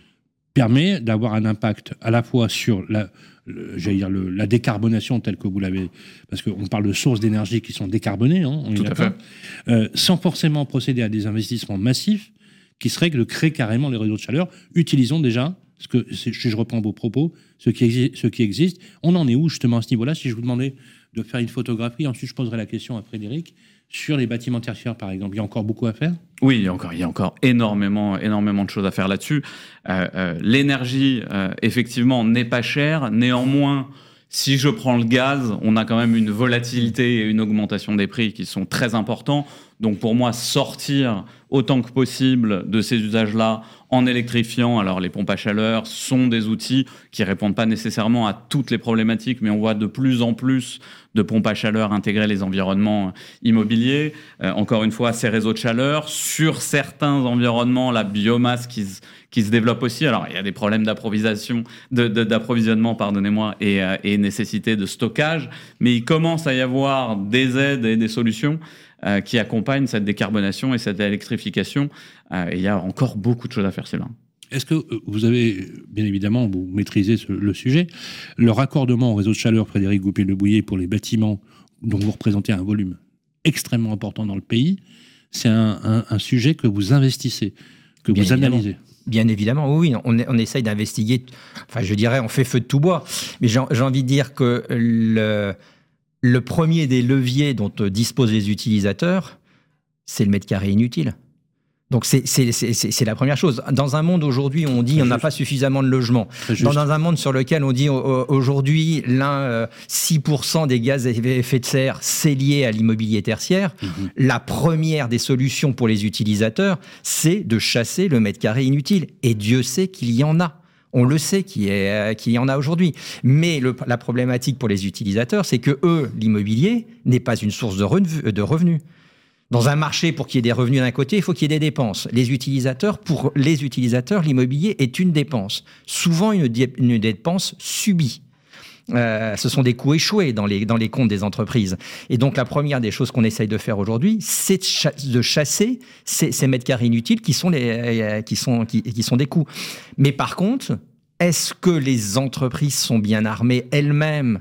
permet d'avoir un impact à la fois sur la, le, j'allais dire le, la décarbonation telle que vous l'avez, parce qu'on parle de sources d'énergie qui sont décarbonées, hein, on
Tout
est
à fait.
Euh, sans forcément procéder à des investissements massifs qui seraient de créer carrément les réseaux de chaleur. Utilisons déjà, ce que, si je reprends vos propos, ce qui, exi- ce qui existe. On en est où justement à ce niveau-là? Si je vous demandais de faire une photographie, ensuite je poserai la question à Frédéric, sur les bâtiments tertiaires par exemple, il y a encore beaucoup à faire?
Oui, il y a encore, il y a encore énormément, énormément de choses à faire là-dessus. Euh, euh, l'énergie, euh, effectivement, n'est pas chère. Néanmoins, si je prends le gaz, on a quand même une volatilité et une augmentation des prix qui sont très importants. Donc pour moi, sortir autant que possible de ces usages-là en électrifiant. Alors les pompes à chaleur sont des outils qui répondent pas nécessairement à toutes les problématiques, mais on voit de plus en plus de pompes à chaleur intégrer les environnements immobiliers. Euh, encore une fois, ces réseaux de chaleur. Sur certains environnements, la biomasse qui se, qui se développe aussi. Alors il y a des problèmes d'approvisionnement, de, de, d'approvisionnement, pardonnez-moi, et, euh, et nécessité de stockage, mais il commence à y avoir des aides et des solutions Euh, qui accompagne cette décarbonation et cette électrification. Euh, et il y a encore beaucoup de choses à faire, Sylvain.
Est-ce que vous avez, bien évidemment, vous maîtrisez ce, le sujet, le raccordement au réseau de chaleur Frédéric Goupil-Le-Bouillet pour les bâtiments dont vous représentez un volume extrêmement important dans le pays, c'est un, un, un sujet que vous investissez, que
bien
vous analysez.
Bien évidemment, oui, on, on essaye d'investiguer, enfin je dirais, on fait feu de tout bois, mais j'ai, j'ai envie de dire que le... Le premier des leviers dont disposent les utilisateurs, c'est le mètre carré inutile. Donc c'est, c'est, c'est, c'est la première chose. Dans un monde aujourd'hui où on dit on n'a pas suffisamment de logements, dans un monde sur lequel on dit aujourd'hui l'un, six pour cent des gaz à effet de serre, c'est lié à l'immobilier tertiaire, mm-hmm. La première des solutions pour les utilisateurs, c'est de chasser le mètre carré inutile. Et Dieu sait qu'il y en a. On le sait qu'il y, est, qu'il y en a aujourd'hui. Mais le, la problématique pour les utilisateurs, c'est que eux, l'immobilier n'est pas une source de, revenu, de revenus. Dans un marché, pour qu'il y ait des revenus d'un côté, il faut qu'il y ait des dépenses. Les utilisateurs, pour les utilisateurs, l'immobilier est une dépense. Souvent une, une dépense subie. Euh, ce sont des coûts échoués dans les, dans les comptes des entreprises. Et donc, la première des choses qu'on essaye de faire aujourd'hui, c'est de, cha- de chasser ces, ces mètres carrés inutiles qui sont, les, euh, qui, sont, qui, qui sont des coûts. Mais par contre, est-ce que les entreprises sont bien armées elles-mêmes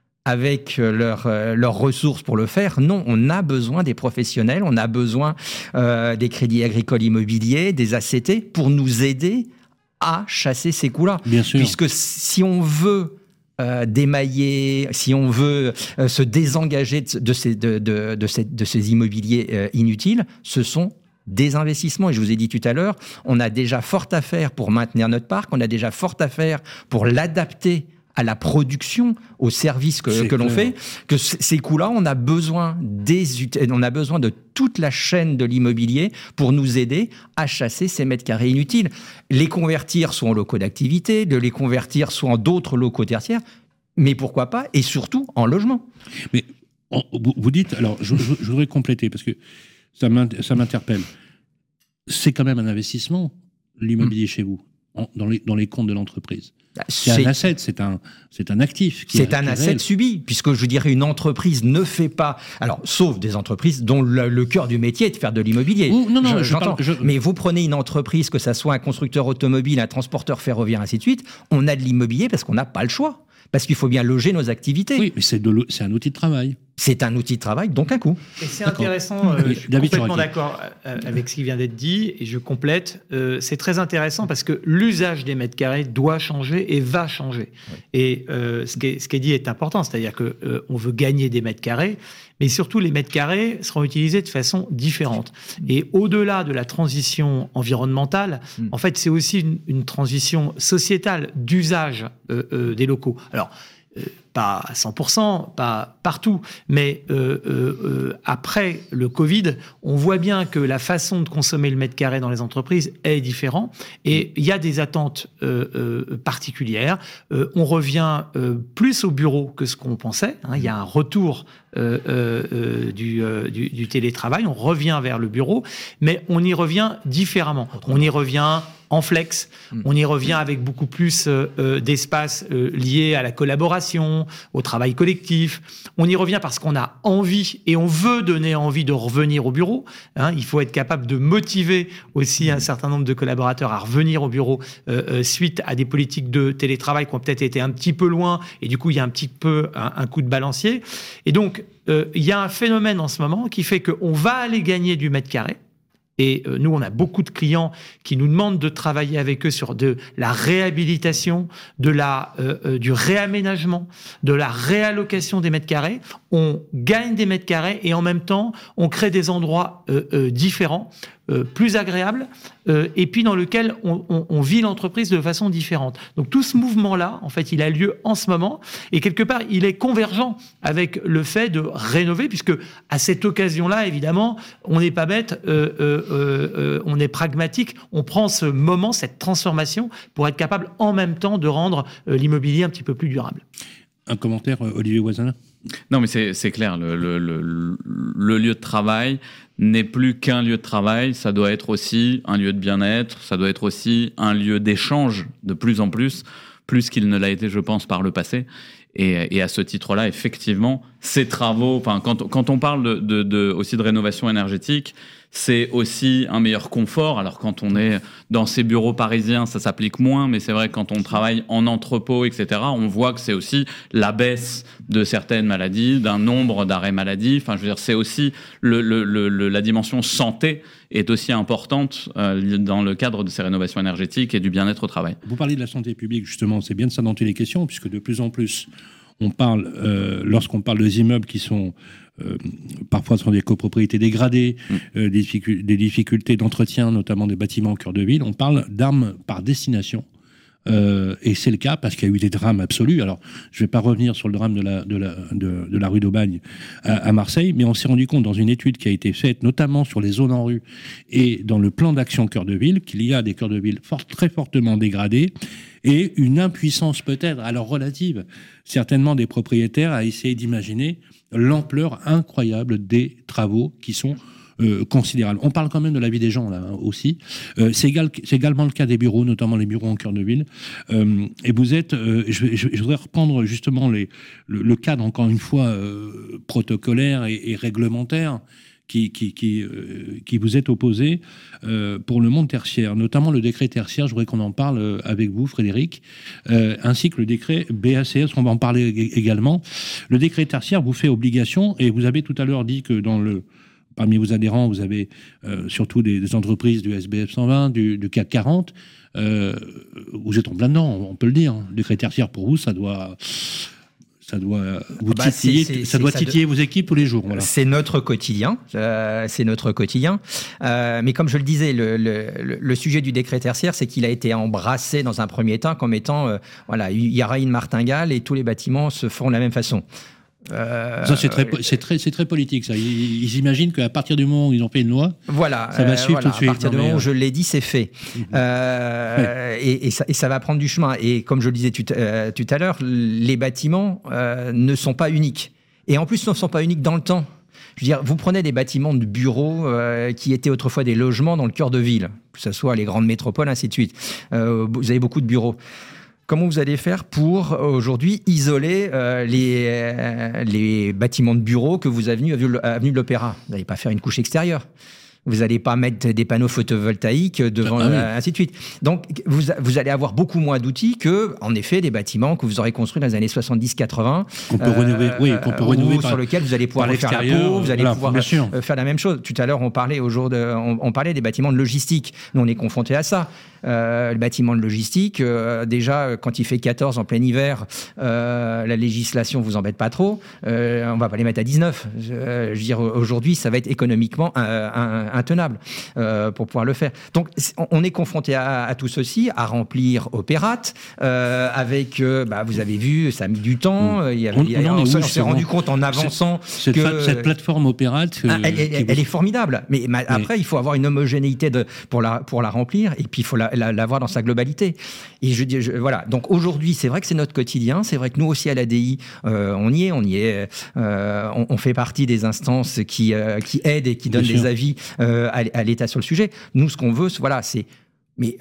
avec leurs euh, leurs ressources pour le faire? Non, on a besoin des professionnels, on a besoin euh, des crédits agricoles immobiliers, des A C T, pour nous aider à chasser ces coûts-là.
Bien sûr.
Puisque si on veut Euh, d'émailler, si on veut euh, se désengager de, de, ces, de, de, de, ces, de ces immobiliers euh, inutiles, ce sont des investissements. Et je vous ai dit tout à l'heure, on a déjà fort à faire pour maintenir notre parc, on a déjà fort à faire pour l'adapter à la production, aux services que, que l'on fait, que c- ces coûts-là, on a besoin des, on a besoin de toute la chaîne de l'immobilier pour nous aider à chasser ces mètres carrés inutiles. Les convertir soit en locaux d'activité, de les convertir soit en d'autres locaux tertiaires, mais pourquoi pas, et surtout en logement.
Mais on, vous, vous dites, alors je, je, je voudrais compléter, parce que ça, ça m'interpelle. C'est quand même un investissement, l'immobilier mmh. chez vous, en, dans, les, dans les comptes de l'entreprise. C'est, c'est un asset, c'est un, c'est un actif. Qui
c'est
est,
un
qui
asset
réel.
subi, puisque je dirais une entreprise ne fait pas, alors sauf des entreprises dont le, le cœur du métier est de faire de l'immobilier.
Ouh, non, non,
je,
je
j'entends.
parle, je...
Mais vous prenez une entreprise, que ça soit un constructeur automobile, un transporteur ferroviaire, ainsi de suite, on a de l'immobilier parce qu'on n'a pas le choix. Parce qu'il faut bien loger nos activités.
Oui, mais c'est, de, c'est un outil de travail.
C'est un outil de travail, donc un coût.
Et c'est D'accord. intéressant, euh, je suis David complètement d'accord avec ce qui vient d'être dit, et je complète. Euh, c'est très intéressant parce que l'usage des mètres carrés doit changer et va changer. Oui. Et euh, ce, qui est, ce qui est dit est important, c'est-à-dire qu'on euh, veut gagner des mètres carrés, mais surtout les mètres carrés seront utilisés de façon différente. Et au-delà de la transition environnementale, mmh. en fait, c'est aussi une, une transition sociétale d'usage euh, euh, des locaux. Alors, Euh, pas à cent pour cent, pas partout, mais euh, euh, après le Covid, on voit bien que la façon de consommer le mètre carré dans les entreprises est différente et il y a des attentes euh, euh, particulières. Euh, on revient euh, plus au bureau que ce qu'on pensait. Hein. Il y a un retour euh, euh, du, euh, du, du télétravail, on revient vers le bureau, mais on y revient différemment. On y revient en flex, on y revient avec beaucoup plus euh, d'espace euh, lié à la collaboration, au travail collectif. On y revient parce qu'on a envie et on veut donner envie de revenir au bureau. Hein, il faut être capable de motiver aussi un certain nombre de collaborateurs à revenir au bureau euh, euh, suite à des politiques de télétravail qui ont peut-être été un petit peu loin et du coup il y a un petit peu un, un coup de balancier. Et donc euh, il y a un phénomène en ce moment qui fait qu'on va aller gagner du mètre carré. Et nous, on a beaucoup de clients qui nous demandent de travailler avec eux sur de la réhabilitation, de la, euh, du réaménagement, de la réallocation des mètres carrés. On gagne des mètres carrés et en même temps, on crée des endroits euh, euh, différents euh, plus agréable, euh, et puis dans lequel on, on, on vit l'entreprise de façon différente. Donc tout ce mouvement-là, en fait, il a lieu en ce moment, et quelque part, il est convergent avec le fait de rénover, puisque à cette occasion-là, évidemment, on n'est pas bête, euh, euh, euh, on est pragmatique, on prend ce moment, cette transformation, pour être capable en même temps de rendre euh, l'immobilier un petit peu plus durable.
Un commentaire, Olivier Voisin?
Non, mais c'est, c'est clair, le, le, le, le lieu de travail n'est plus qu'un lieu de travail, ça doit être aussi un lieu de bien-être, ça doit être aussi un lieu d'échange de plus en plus, plus qu'il ne l'a été, je pense, par le passé. Et, et à ce titre-là, effectivement, ces travaux, enfin, quand, quand on parle de, de, de, aussi de rénovation énergétique, c'est aussi un meilleur confort. Alors, quand on est dans ces bureaux parisiens, ça s'applique moins, mais c'est vrai que quand on travaille en entrepôt, et cetera, on voit que c'est aussi la baisse de certaines maladies, d'un nombre d'arrêts maladie. Enfin, je veux dire, c'est aussi le, le, le, la dimension santé est aussi importante euh, dans le cadre de ces rénovations énergétiques et du bien-être au travail.
Vous parlez de la santé publique, justement, c'est bien de s'adapter les questions, puisque de plus en plus, on parle, euh, lorsqu'on parle des immeubles qui sont euh, parfois sont des copropriétés dégradées, mmh. euh, des, difficul- des difficultés d'entretien, notamment des bâtiments au cœur de ville, on parle d'armes par destination. Euh, et c'est le cas parce qu'il y a eu des drames absolus. Alors, je ne vais pas revenir sur le drame de la, de la, de, de la rue d'Aubagne à, à Marseille, mais on s'est rendu compte dans une étude qui a été faite, notamment sur les zones en rue et dans le plan d'action cœur de ville, qu'il y a des cœurs de ville fort, très fortement dégradés et une impuissance peut-être, alors relative, certainement des propriétaires à essayer d'imaginer l'ampleur incroyable des travaux qui sont Euh, considérable. On parle quand même de la vie des gens, là, hein, aussi. Euh, c'est, égal, c'est également le cas des bureaux, notamment les bureaux en cœur de ville. Euh, et vous êtes... Euh, je, je, je voudrais reprendre justement les, le, le cadre, encore une fois, euh, protocolaire et, et réglementaire qui, qui, qui, euh, qui vous est opposé euh, pour le monde tertiaire, notamment le décret tertiaire. Je voudrais qu'on en parle avec vous, Frédéric, euh, ainsi que le décret B A C S, on va en parler également. Le décret tertiaire vous fait obligation, et vous avez tout à l'heure dit que dans le parmi vos adhérents, vous avez euh, surtout des, des entreprises du S B F cent vingt, du, du C A C quarante. Euh, vous êtes en plein dedans, on peut le dire. Le décret tertiaire, pour vous, ça doit, ça doit vous
bah,
titiller,
c'est, c'est,
ça doit
ça
titiller
de...
vos équipes tous les jours. Voilà.
C'est notre quotidien. Euh, c'est notre quotidien. Euh, mais comme je le disais, le, le, le sujet du décret tertiaire, c'est qu'il a été embrassé dans un premier temps comme étant, euh, voilà, il y aura une martingale et tous les bâtiments se font de la même façon.
Euh, ça, c'est très, c'est très, c'est très politique, ça. Ils, ils imaginent qu'à partir du moment où ils ont fait une loi,
voilà,
ça va suivre
euh, voilà,
tout de suite.
À partir
non,
du moment
mais...
où je l'ai dit, c'est fait. Mmh. Euh, ouais. et, et, ça, et ça va prendre du chemin. Et comme je le disais tout, euh, tout à l'heure, les bâtiments euh, ne sont pas uniques. Et en plus, ne sont pas uniques dans le temps. Je veux dire, vous prenez des bâtiments de bureaux euh, qui étaient autrefois des logements dans le cœur de ville, que ce soit les grandes métropoles, ainsi de suite. Euh, vous avez beaucoup de bureaux. Comment vous allez faire pour, aujourd'hui, isoler euh, les, euh, les bâtiments de bureaux que vous avez avenue, avenue de l'Opéra? Vous n'allez pas faire une couche extérieure. Vous n'allez pas mettre des panneaux photovoltaïques devant, ah, oui. euh, ainsi de suite. Donc, vous, vous allez avoir beaucoup moins d'outils que, en effet, des bâtiments que vous aurez construits dans les années soixante-dix quatre-vingts.
Qu'on peut euh, rénover, oui, qu'on peut rénover par,
sur lesquels vous allez pouvoir faire la peau, vous allez voilà, pouvoir euh, faire la même chose. Tout à l'heure, on parlait, au jour de, on, on parlait des bâtiments de logistique. Nous, on est confrontés à ça. Euh, le bâtiment de logistique, euh, déjà, quand il fait quatorze en plein hiver, euh, la législation vous embête pas trop. Euh, on va pas les mettre à dix-neuf. Je, je veux dire, aujourd'hui, ça va être économiquement un, un, intenable euh, pour pouvoir le faire. Donc, on est confronté à, à tout ceci, à remplir opérate, euh, avec, euh, bah, vous avez vu, ça a mis du temps.
Mmh.
Il y avait,
on,
il y a,
on,
on,
on
s'est rendu compte en avançant
cette,
que...
Cette, cette plateforme opérate...
Ah, elle, elle, elle est formidable. Mais, mais après, il faut avoir une homogénéité de, pour, la, pour la remplir, et puis il faut la La, la voir dans sa globalité. Et je dis, je, voilà. Donc aujourd'hui, c'est vrai que c'est notre quotidien. C'est vrai que nous aussi à l'A D I, euh, on y est, on y est. Euh, on, on fait partie des instances qui euh, qui aident et qui donnent Bien des sûr. avis euh, à, à l'État sur le sujet. Nous, ce qu'on veut, voilà, c'est mais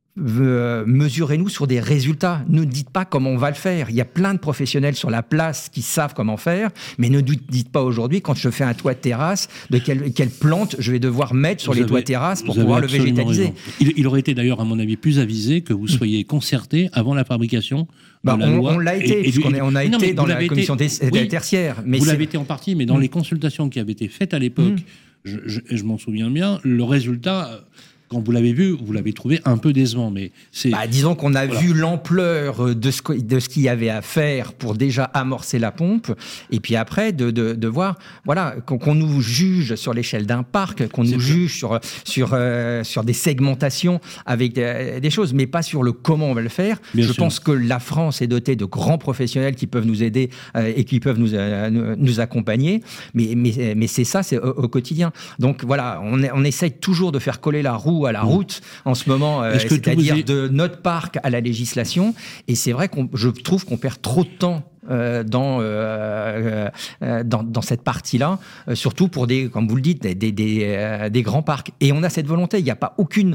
Euh, mesurez-nous sur des résultats. Ne dites pas comment on va le faire. Il y a plein de professionnels sur la place qui savent comment faire, mais ne dites pas aujourd'hui, quand je fais un toit de terrasse, de quelle, quelle plante je vais devoir mettre sur vous les avez, toits de terrasse pour pouvoir le végétaliser.
Il, il aurait été d'ailleurs, à mon avis, plus avisé que vous soyez concerté avant la fabrication
bah,
de la
on,
loi.
On l'a été, puisqu'on on a non, été dans la commission été, des, oui, tertiaire. Mais
vous
c'est...
l'avez été en partie, mais dans mmh. les consultations qui avaient été faites à l'époque, mmh. je, je, je m'en souviens bien, le résultat... quand vous l'avez vu, vous l'avez trouvé un peu décevant. Mais c'est...
Bah, disons qu'on a
voilà.
vu l'ampleur de ce, de ce qu'il y avait à faire pour déjà amorcer la pompe, et puis après de, de, de voir, voilà, qu'on, qu'on nous juge sur l'échelle d'un parc, qu'on
C'est
nous
vrai.
juge sur, sur, euh, sur des segmentations avec des, des choses, mais pas sur le comment on va le faire.
Bien
Je
sûr.
pense que la France est dotée de grands professionnels qui peuvent nous aider euh, et qui peuvent nous, euh, nous, nous accompagner, mais, mais, mais c'est ça, c'est au, au quotidien. Donc voilà, on, est, on essaye toujours de faire coller la roue à la route en ce moment, euh,
Est-ce que tout
c'est-à-dire
vous est-
de notre parc à la législation. Et c'est vrai que je trouve qu'on perd trop de temps euh, dans, euh, euh, dans dans cette partie-là, euh, surtout pour des, comme vous le dites, des des, des, euh, des grands parcs. Et on a cette volonté. Il n'y a pas aucune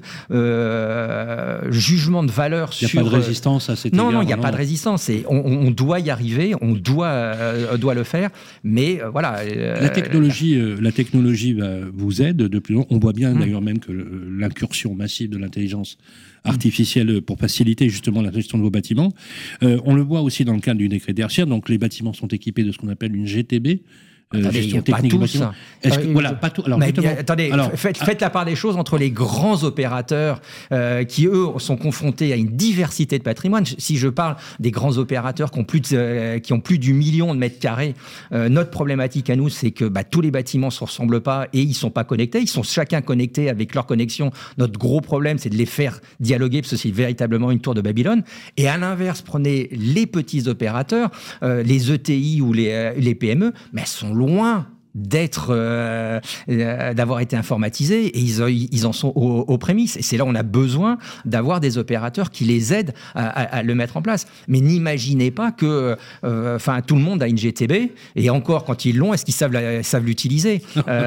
euh, jugement de valeur
Il n'y a
sur.
pas de résistance à cet
Non,
égard.
non, il n'y a pas de résistance. Et on, on doit y arriver, on doit, euh, doit le faire. Mais euh, voilà. euh,
La technologie, euh, la technologie bah, vous aide depuis longtemps. On voit bien
Mmh.
d'ailleurs même que le- l'incursion massive de l'intelligence artificielle pour faciliter justement la gestion de vos bâtiments. Euh, on le voit aussi dans le cadre du décret d'Herchier. Donc les bâtiments sont équipés de ce qu'on appelle une G T B. Euh,
Attendez,
gestion
pas
technique du
tous.
bâtiment. Est-ce que,
Euh,
voilà, pas tout. Alors,
Mais,
justement,
euh, attendez,
alors,
faites, faites la part des choses entre les grands opérateurs euh, qui, eux, sont confrontés à une diversité de patrimoine. Si je parle des grands opérateurs qui ont plus, de, euh, qui ont plus du million de mètres carrés, euh, notre problématique à nous, c'est que bah, tous les bâtiments ne se ressemblent pas et ils ne sont pas connectés. Ils sont chacun connectés avec leur connexion. Notre gros problème, c'est de les faire dialoguer, parce que c'est véritablement une tour de Babylone. Et à l'inverse, prenez les petits opérateurs, euh, les E T I ou les, euh, les P M E, mais elles sont loin d'être euh, euh, d'avoir été informatisés, et ils, ils en sont aux, aux prémices. Et c'est là où on a besoin d'avoir des opérateurs qui les aident à, à, à le mettre en place. Mais n'imaginez pas que enfin euh, tout le monde a une G T B, et encore quand ils l'ont, est-ce qu'ils savent, la, savent l'utiliser?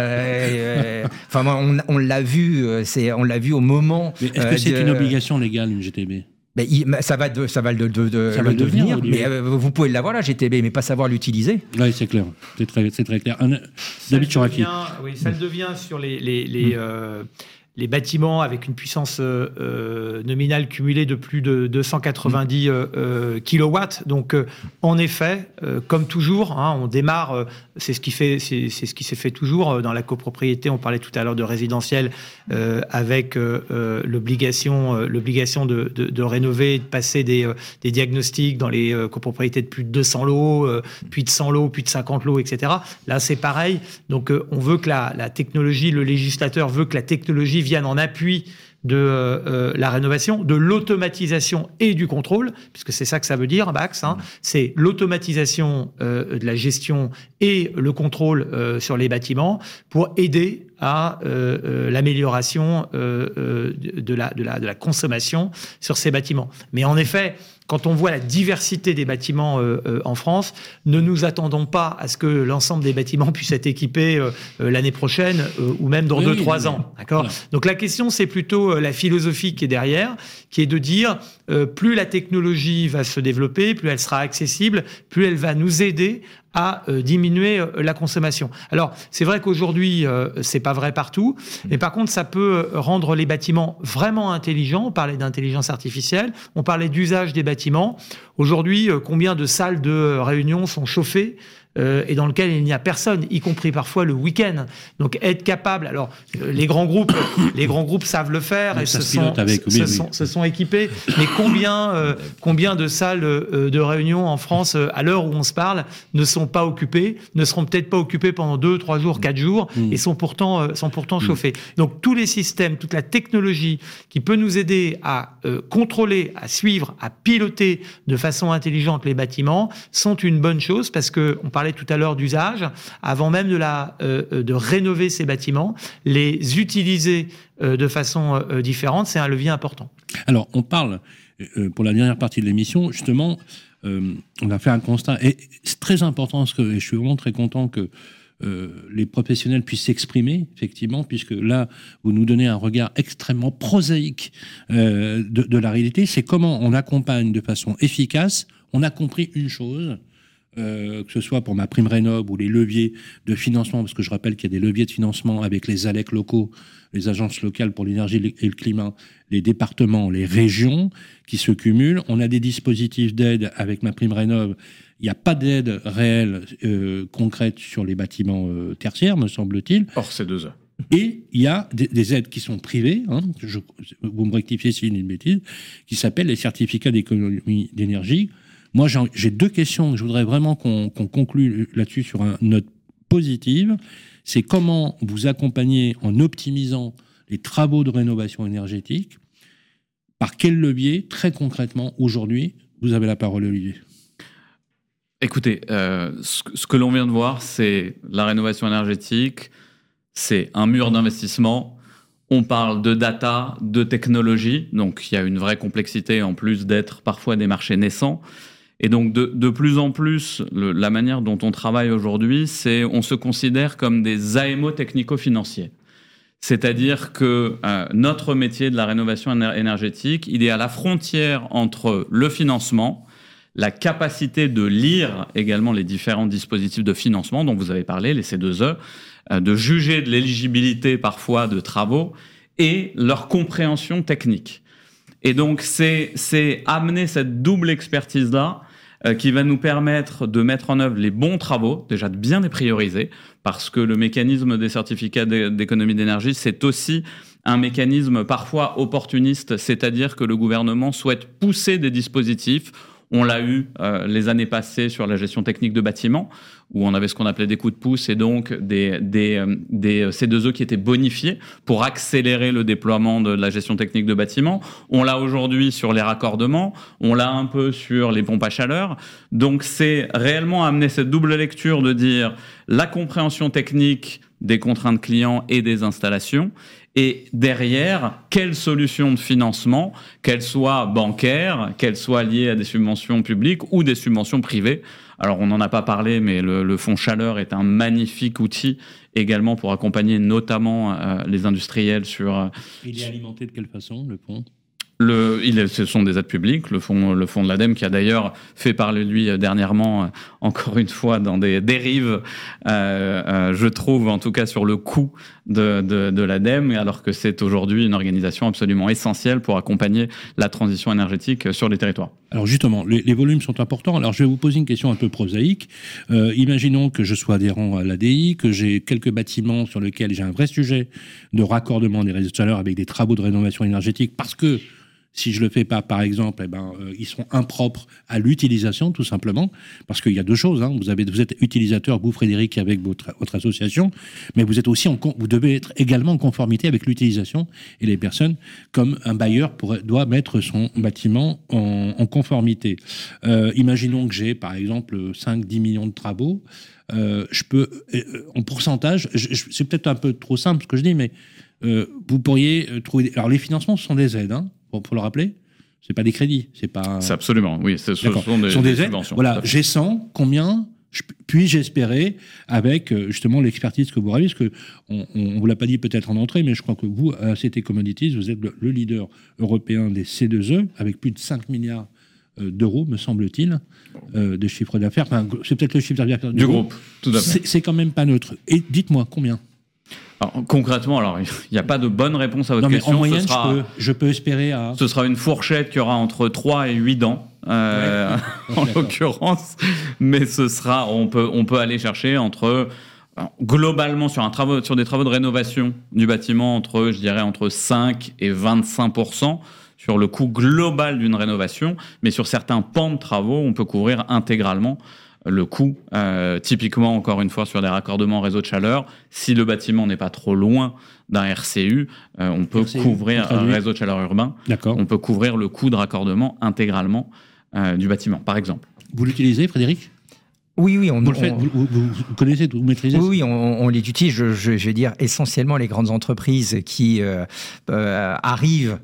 euh, Enfin, on, on l'a vu, c'est, on l'a vu au moment.
Mais est-ce que
euh,
c'est
de,
une obligation légale, une G T B?
Ben, il, ça va, de, ça va le, de, de,
ça
le
va devenir,
devenir, mais euh, vous pouvez l'avoir la G T B, mais pas savoir l'utiliser.
Oui, c'est clair, c'est très, c'est très clair. Un, David Chouraki.
Oui, ça le devient sur les, les, les, mmh. euh, les bâtiments avec une puissance euh, nominale cumulée de plus de deux cent quatre-vingt-dix mmh. euh, kilowatts. Donc, euh, en effet, euh, comme toujours, hein, on démarre. Euh, c'est ce qui fait, c'est, c'est ce qui s'est fait toujours dans la copropriété. On parlait tout à l'heure de résidentiel euh, avec euh, l'obligation, euh, l'obligation de, de, de rénover, de passer des, euh, des diagnostics dans les euh, copropriétés de plus de deux cents lots, euh, puis de cent lots, puis de cinquante lots, et cetera. Là, c'est pareil. Donc, euh, on veut que la, la technologie, le législateur veut que la technologie vienne en appui de euh, la rénovation, de l'automatisation et du contrôle, puisque c'est ça que ça veut dire, Bax, hein. C'est l'automatisation euh, de la gestion et le contrôle euh, sur les bâtiments pour aider à euh, euh, l'amélioration euh, euh, de, la, de, la, de la consommation sur ces bâtiments. Mais en effet, quand on voit la diversité des bâtiments euh, euh, en France, ne nous attendons pas à ce que l'ensemble des bâtiments puissent être équipés euh, euh, l'année prochaine euh, ou même dans
oui,
deux,
oui,
trois
oui,
ans. D'accord ?
voilà.
Donc la question, c'est plutôt euh, la philosophie qui est derrière, qui est de dire euh, plus la technologie va se développer, plus elle sera accessible, plus elle va nous aider à euh, diminuer euh, la consommation. Alors, c'est vrai qu'aujourd'hui, euh, c'est pas vrai partout, mais par contre, ça peut rendre les bâtiments vraiment intelligents. On parlait d'intelligence artificielle, on parlait d'usage des bâtiments. Aujourd'hui, euh, combien de salles de réunion sont chauffées euh, et dans lesquelles il n'y a personne, y compris parfois le week-end. Donc, être capable... Alors, euh, les grands groupes, les grands groupes savent le faire
Donc,
et
ça
se
se pilote
sont,
avec, oui,
se,
oui.
sont, se sont équipés. Mais combien, euh, combien de salles euh, de réunion en France, euh, à l'heure où on se parle, ne sont pas occupées, ne seront peut-être pas occupées pendant deux, trois jours, quatre jours,
Mmh.
et sont pourtant, euh, sont pourtant chauffées. Donc, tous les systèmes, toute la technologie qui peut nous aider à euh, contrôler, à suivre, à piloter de façon intelligente les bâtiments sont une bonne chose, parce que on parlait tout à l'heure d'usage. Avant même de, la, euh, de rénover ces bâtiments, les utiliser euh, de façon euh, différente, c'est un levier important.
Alors, on parle, euh, pour la dernière partie de l'émission, justement, euh, on a fait un constat, et c'est très important, parce que, et je suis vraiment très content que euh, les professionnels puissent s'exprimer, effectivement, puisque là, vous nous donnez un regard extrêmement prosaïque euh, de, de la réalité. C'est comment on accompagne de façon efficace. On a compris une chose, Euh, que ce soit pour ma prime rénov ou les leviers de financement, parce que je rappelle qu'il y a des leviers de financement avec les A L E C locaux, les agences locales pour l'énergie et le climat, les départements, les régions qui se cumulent. On a des dispositifs d'aide avec ma prime rénov. Il n'y a pas d'aide réelle, euh, concrète sur les bâtiments euh, tertiaires, me semble-t-il.
Hors C deux E.
Et il y a des, des aides qui sont privées, hein, je, vous me rectifiez si c'est une bêtise, qui s'appellent les certificats d'économie d'énergie. Moi, j'ai, j'ai deux questions. Je voudrais vraiment qu'on, qu'on conclue là-dessus sur une note positive. C'est comment vous accompagnez en optimisant les travaux de rénovation énergétique. Par quel levier, très concrètement, aujourd'hui, vous avez la parole, Olivier?
Écoutez, euh, ce, ce que l'on vient de voir, c'est la rénovation énergétique, c'est un mur d'investissement. On parle de data, de technologie, donc il y a une vraie complexité en plus d'être parfois des marchés naissants. Et donc de, de plus en plus, le, la manière dont on travaille aujourd'hui, c'est on se considère comme des A M O technico-financiers. C'est-à-dire que euh, notre métier de la rénovation énergétique, il est à la frontière entre le financement, la capacité de lire également les différents dispositifs de financement dont vous avez parlé, les C deux E, euh, de juger de l'éligibilité parfois de travaux et leur compréhension technique. Et donc c'est, c'est amener cette double expertise-là euh, qui va nous permettre de mettre en œuvre les bons travaux, déjà de bien les prioriser, parce que le mécanisme des certificats d'économie d'énergie, c'est aussi un mécanisme parfois opportuniste, c'est-à-dire que le gouvernement souhaite pousser des dispositifs. On l'a eu euh, les années passées sur la gestion technique de bâtiments, où on avait ce qu'on appelait des coups de pouce et donc des, des, euh, des C deux E qui étaient bonifiés pour accélérer le déploiement de la gestion technique de bâtiments. On l'a aujourd'hui sur les raccordements, on l'a un peu sur les pompes à chaleur. Donc c'est réellement amener cette double lecture de dire la compréhension technique des contraintes clients et des installations. Et derrière, quelles solutions de financement, qu'elles soient bancaires, qu'elles soient liées à des subventions publiques ou des subventions privées. Alors, on n'en a pas parlé, mais le, le fonds chaleur est un magnifique outil également pour accompagner notamment euh, les industriels sur... Euh,
Il est alimenté de quelle façon, le fonds ?
Le, il est, ce sont des aides publiques, le fonds, le fonds de l'ADEME qui a d'ailleurs fait parler de lui dernièrement, euh, encore une fois, dans des dérives, euh, euh, je trouve, en tout cas sur le coût de, de, de l'ADEME, alors que c'est aujourd'hui une organisation absolument essentielle pour accompagner la transition énergétique sur les territoires.
Alors justement, les, les volumes sont importants. Alors je vais vous poser une question un peu prosaïque. Euh, imaginons que je sois adhérent à l'A D I, que j'ai quelques bâtiments sur lesquels j'ai un vrai sujet de raccordement des réseaux de chaleur avec des travaux de rénovation énergétique, parce que si je le fais pas, par exemple, eh ben, euh, ils seront impropres à l'utilisation, tout simplement, parce qu'il y a deux choses. Hein. Vous avez, vous êtes utilisateur, vous Frédéric, avec votre, votre association, mais vous êtes aussi, en, vous devez être également en conformité avec l'utilisation et les personnes, comme un bailleur pourrait, doit mettre son bâtiment en, en conformité. Euh, imaginons que j'ai, par exemple, cinq à dix millions de travaux. Euh, je peux, euh, en pourcentage, je, je, c'est peut-être un peu trop simple ce que je dis, mais euh, vous pourriez trouver. Alors les financements, ce sont des aides. Hein. Pour, pour le rappeler, c'est pas des crédits, c'est pas.
C'est absolument, oui, ce sont des,
ce sont des,
des
aides.
subventions.
Voilà, G cent, combien puis-je espérer avec justement l'expertise que vous avez, parce que on, on vous l'a pas dit peut-être en entrée, mais je crois que vous, à A C T Commodities, vous êtes le, le leader européen des C deux E avec plus de cinq milliards d'euros, me semble-t-il, euh, de chiffre d'affaires. Enfin, c'est peut-être le chiffre d'affaires du,
du
groupe.
groupe. Tout à fait.
C'est, c'est quand même pas neutre. Et dites-moi combien.
Alors, concrètement, alors il n'y a pas de bonne réponse à votre
non, mais
question.
En moyenne,
ce sera,
je, peux, je peux espérer à...
Ce sera une fourchette qui aura entre trois et huit dents, euh, ouais. en l'occurrence. Mais ce sera, on peut, on peut aller chercher entre, globalement, sur, un travaux, sur des travaux de rénovation du bâtiment, entre, je dirais, entre cinq et vingt-cinq pour cent sur le coût global d'une rénovation. Mais sur certains pans de travaux, on peut couvrir intégralement le coût, euh, typiquement, encore une fois, sur des raccordements réseau de chaleur, si le bâtiment n'est pas trop loin d'un R C U, euh, on peut R C U, couvrir un réseau de chaleur urbain. D'accord. On peut couvrir le coût de raccordement intégralement euh, du bâtiment, par exemple.
Vous l'utilisez, Frédéric ?
Oui, oui, on,
vous, le faites,
on,
vous, vous, vous connaissez, vous maîtrisez.
Oui, oui, on, on les utilise. Je, je, je vais dire essentiellement les grandes entreprises qui euh, euh, arrivent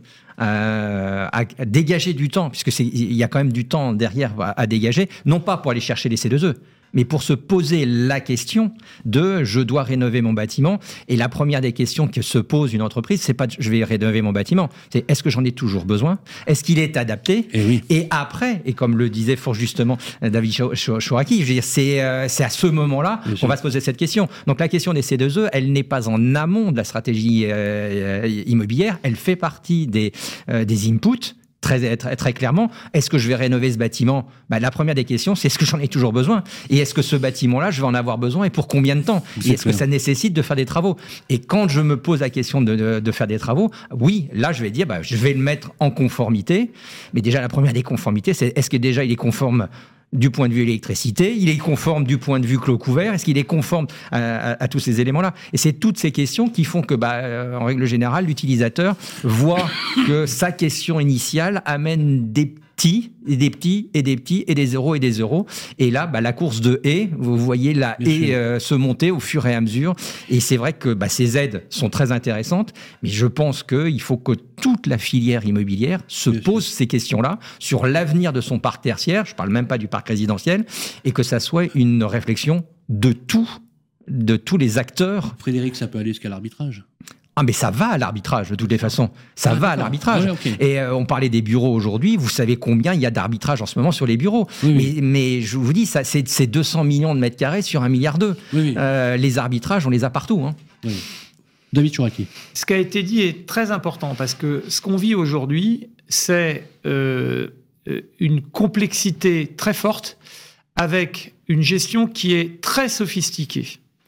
Euh, à dégager du temps, puisque c'est, il y a quand même du temps derrière à, à dégager, non pas pour aller chercher les C deux E, mais pour se poser la question de je dois rénover mon bâtiment. Et la première des questions que se pose une entreprise, c'est pas je vais rénover mon bâtiment, c'est est-ce que j'en ai toujours besoin ? Est-ce qu'il est adapté ?
Et, oui.
Et après, et comme le disait fort justement David Chouraki, je veux dire, c'est, euh, c'est à ce moment-là Bien qu'on sûr. va se poser cette question. Donc la question des C deux E, elle n'est pas en amont de la stratégie euh, immobilière, elle fait partie des, euh, des inputs. très, très, très clairement, est-ce que je vais rénover ce bâtiment ? Bah, la première des questions, c'est est-ce que j'en ai toujours besoin ? Et est-ce que ce bâtiment-là, je vais en avoir besoin et pour combien de temps ?
C'est
Et est-ce
clair.
que ça nécessite de faire des travaux ? Et quand je me pose la question de, de, de faire des travaux, oui, là, je vais dire, bah, je vais le mettre en conformité. Mais déjà, la première des conformités, c'est est-ce que déjà il est conforme du point de vue électricité, il est conforme du point de vue clos couvert, est-ce qu'il est conforme à, à, à tous ces éléments-là ? Et c'est toutes ces questions qui font que, bah, euh, en règle générale, l'utilisateur voit que sa question initiale amène des petits, et des petits, et des petits, et des zéros, et des euros. Et là, bah, la course de haies, vous voyez la haie euh, se monter au fur et à mesure. Et c'est vrai que bah, ces aides sont très intéressantes, mais je pense qu'il faut que toute la filière immobilière se Bien pose sûr. ces questions-là sur l'avenir de son parc tertiaire, je ne parle même pas du parc résidentiel, et que ça soit une réflexion de tout, de tous les acteurs.
Frédéric, ça peut aller jusqu'à l'arbitrage.
Ah mais ça va à l'arbitrage de toutes les façons, ça ah, va à l'arbitrage.
Ouais, okay.
Et euh, on parlait des bureaux aujourd'hui, vous savez combien il y a d'arbitrage en ce moment sur les bureaux.
Oui,
mais,
oui.
mais je vous dis, ça, c'est, c'est deux cents millions de mètres carrés sur un milliard deux.
Oui, oui.
Euh, les arbitrages, on les a partout. Hein.
Oui. David Chouraki.
Ce qui a été dit est très important parce que ce qu'on vit aujourd'hui, c'est euh, une complexité très forte avec une gestion qui est très sophistiquée.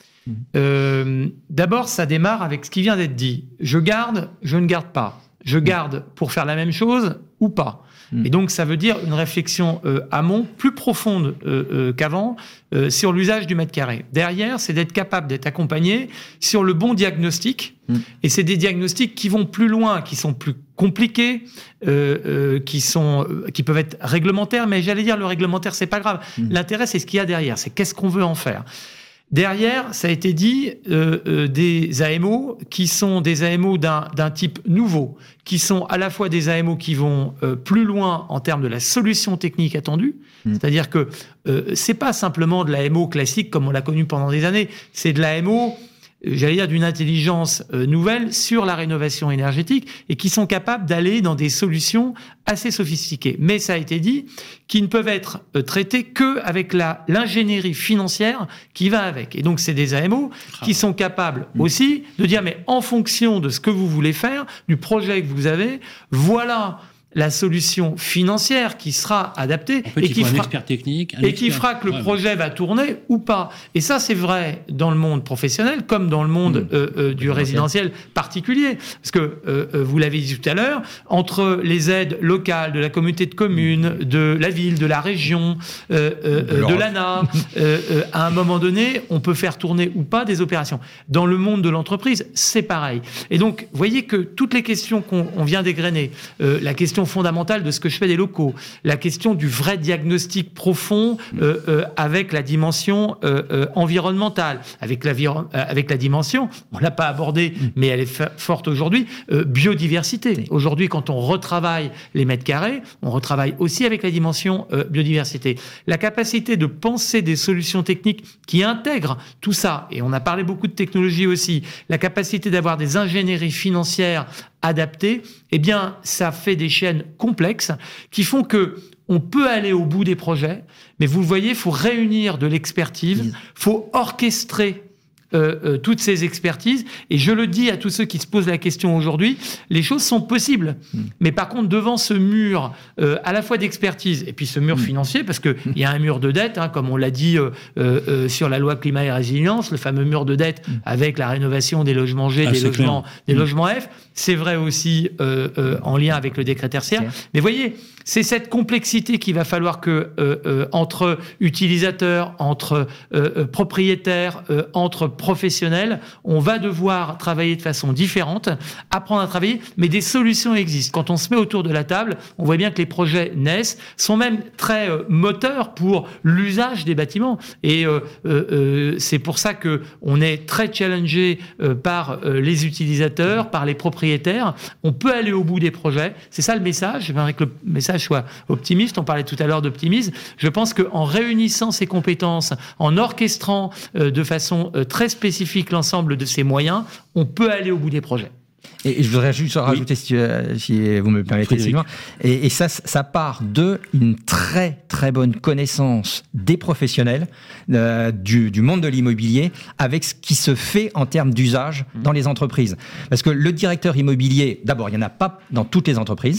Euh, d'abord, ça démarre avec ce qui vient d'être dit. Je garde, je ne garde pas. Je garde pour faire la même chose ou pas. Et donc, ça veut dire une réflexion euh, amont plus profonde euh, euh, qu'avant euh, sur l'usage du mètre carré. Derrière, c'est d'être capable d'être accompagné sur le bon diagnostic. Mm. Et c'est des diagnostics qui vont plus loin, qui sont plus compliqués, euh, euh, qui sont, euh, qui peuvent être réglementaires. Mais j'allais dire, le réglementaire, c'est pas grave. Mm. L'intérêt, c'est ce qu'il y a derrière. C'est qu'est-ce qu'on veut en faire. Derrière, ça a été dit, euh, euh, des A M O qui sont des A M O d'un, d'un type nouveau, qui sont à la fois des A M O qui vont euh, plus loin en termes de la solution technique attendue, mmh. c'est-à-dire que euh, c'est pas simplement de l'A M O classique comme on l'a connu pendant des années, c'est de l'A M O, j'allais dire, d'une intelligence euh, nouvelle sur la rénovation énergétique et qui sont capables d'aller dans des solutions assez sophistiquées. Mais ça a été dit, qui ne peuvent être euh, traitées qu'avec la, l'ingénierie financière qui va avec. Et donc, c'est des A M O qui sont capables mmh. aussi de dire, mais en fonction de ce que vous voulez faire, du projet que vous avez, voilà la solution financière qui sera adaptée
en fait,
et, qui fera,
un expert technique, un
et
expert...
qui fera que le
ouais,
projet ouais. va tourner ou pas. Et ça, c'est vrai dans le monde professionnel comme dans le monde mmh. euh, euh, du résidentiel particulier. Parce que, euh, vous l'avez dit tout à l'heure, entre les aides locales, de la communauté de communes, de la ville, de la région, euh, euh, de l'A N A, euh, euh, à un moment donné, on peut faire tourner ou pas des opérations. Dans le monde de l'entreprise, c'est pareil. Et donc, vous voyez que toutes les questions qu'on on vient d'égrener, euh, la question fondamentale de ce que je fais des locaux, la question du vrai diagnostic profond euh, euh, avec la dimension euh, euh, environnementale, avec la, euh, avec la dimension, on l'a pas abordée, mais elle est fa- forte aujourd'hui, euh, biodiversité. Aujourd'hui, quand on retravaille les mètres carrés, on retravaille aussi avec la dimension euh, biodiversité. La capacité de penser des solutions techniques qui intègrent tout ça, et on a parlé beaucoup de technologie aussi, la capacité d'avoir des ingénieries financières adaptées, eh bien, ça fait des chaînes complexes qui font que on peut aller au bout des projets, mais vous le voyez, il faut réunir de l'expertise, il faut orchestrer Euh, euh, toutes ces expertises. Et je le dis à tous ceux qui se posent la question aujourd'hui, les choses sont possibles. Mmh. Mais par contre, devant ce mur euh, à la fois d'expertise et puis ce mur mmh. financier, parce qu'il mmh. y a un mur de dette, hein, comme on l'a dit euh, euh, sur la loi climat et résilience, le fameux mur de dette mmh. avec la rénovation des logements G, ah, des, logements, des mmh. logements F. C'est vrai aussi euh, euh, en lien avec le décret tertiaire. Okay. Mais voyez, c'est cette complexité qu'il va falloir que euh, euh, entre utilisateurs, entre euh, propriétaires, euh, entre professionnels, on va devoir travailler de façon différente, apprendre à travailler, mais des solutions existent. Quand on se met autour de la table, on voit bien que les projets naissent, sont même très euh, moteurs pour l'usage des bâtiments. Et euh, euh, c'est pour ça que on est très challengé euh, par euh, les utilisateurs, par les propriétaires. On peut aller au bout des projets. C'est ça le message. J'aimerais que le message soit optimiste. On parlait tout à l'heure d'optimisme. Je pense qu'en réunissant ces compétences, en orchestrant euh, de façon euh, très spécifique l'ensemble de ces moyens, on peut aller au bout des projets.
Et je voudrais juste rajouter, oui. si, euh, si vous me le permettez, Sylvain. Et, et ça, ça part de une très très bonne connaissance des professionnels euh, du, du monde de l'immobilier avec ce qui se fait en termes d'usage mmh. dans les entreprises. Parce que le directeur immobilier, d'abord, il n'y en a pas dans toutes les entreprises.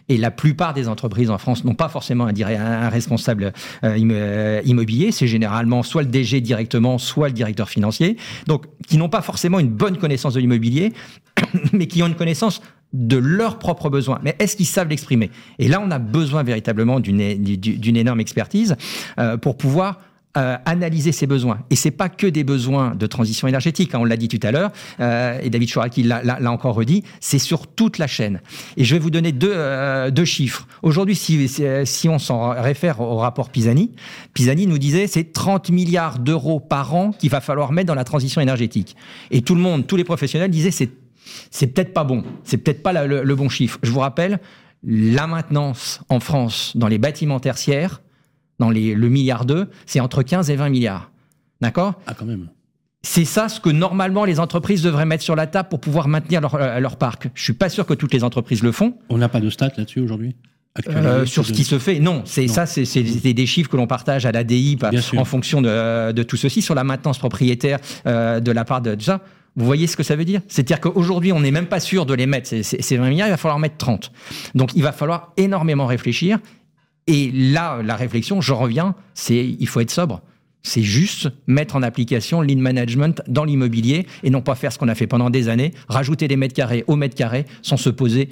Et la plupart des entreprises en France n'ont pas forcément un, un responsable euh, immobilier. C'est généralement soit le D G directement, soit le directeur financier. Donc, qui n'ont pas forcément une bonne connaissance de l'immobilier, mais qui ont une connaissance de leurs propres besoins. Mais est-ce qu'ils savent l'exprimer ? Et là, on a besoin véritablement d'une, d'une énorme expertise euh, pour pouvoir Euh, analyser ses besoins. Et c'est pas que des besoins de transition énergétique, hein, on l'a dit tout à l'heure, euh, et David Chouraqui l'a, l'a, l'a encore redit, c'est sur toute la chaîne. Et je vais vous donner deux, euh, deux chiffres. Aujourd'hui, si, si on s'en réfère au rapport Pisani, Pisani nous disait c'est trente milliards d'euros par an qu'il va falloir mettre dans la transition énergétique. Et tout le monde, tous les professionnels disaient c'est, c'est peut-être pas bon, c'est peut-être pas la, le, le bon chiffre. Je vous rappelle, la maintenance en France dans les bâtiments tertiaires, dans les, le milliard deux, c'est entre quinze et vingt milliards. D'accord ?
Ah, quand même.
C'est ça ce que normalement les entreprises devraient mettre sur la table pour pouvoir maintenir leur, euh, leur parc. Je suis pas sûr que toutes les entreprises le font.
On n'a pas de stats là-dessus aujourd'hui ?
Euh, sur ce qui se fait, non. C'est, non. Ça, c'est, c'est des, des chiffres que l'on partage à l'A D I en fonction de, de tout ceci. Sur la maintenance propriétaire euh, de la part de, de ça, vous voyez ce que ça veut dire ? C'est-à-dire qu'aujourd'hui, on n'est même pas sûr de les mettre. C'est, c'est, c'est vingt milliards, il va falloir mettre trente. Donc, il va falloir énormément réfléchir. Et là, la réflexion, je reviens, c'est il faut être sobre. C'est juste mettre en application lean management dans l'immobilier et non pas faire ce qu'on a fait pendant des années, rajouter des mètres carrés au mètre carré sans se poser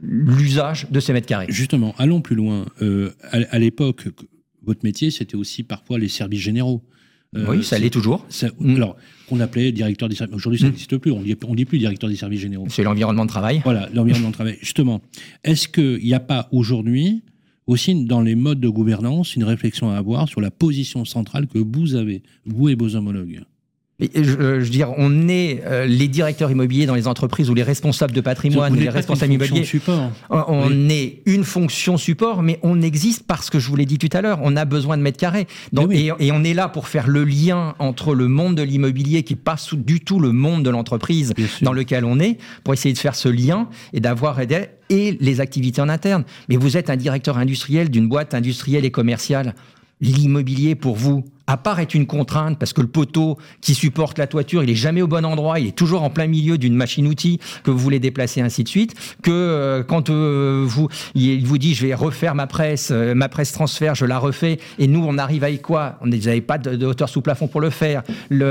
l'usage de ces mètres carrés.
Justement, allons plus loin. Euh, à, à l'époque, votre métier, c'était aussi parfois les services généraux.
Euh, oui, ça l'est toujours.
Ça, alors, qu'on appelait directeur des services. Aujourd'hui, ça n'existe mmh. plus. On ne dit plus directeur des services généraux.
C'est l'environnement de travail.
Voilà, l'environnement de travail. Justement, est-ce qu'il n'y a pas aujourd'hui aussi dans les modes de gouvernance, une réflexion à avoir sur la position centrale que vous avez, vous et vos homologues ?
Et je, je veux dire, on est euh, les directeurs immobiliers dans les entreprises ou les responsables de patrimoine, ou les responsables immobiliers.
Support.
On, on
oui.
est une fonction support, mais on existe parce que je vous l'ai dit tout à l'heure, on a besoin de mètres carrés. Donc, oui. et, et on est là pour faire le lien entre le monde de l'immobilier qui passe du tout le monde de l'entreprise dans lequel on est, pour essayer de faire ce lien et d'avoir aidé et les activités en interne. Mais vous êtes un directeur industriel d'une boîte industrielle et commerciale. L'immobilier, pour vous, à part être une contrainte, parce que le poteau qui supporte la toiture, il est jamais au bon endroit, il est toujours en plein milieu d'une machine-outil que vous voulez déplacer, ainsi de suite, que euh, quand euh, vous, il vous dit, je vais refaire ma presse, euh, ma presse transfert, je la refais, et nous, on arrive avec quoi ? On n'avait pas de, de hauteur sous plafond pour le faire,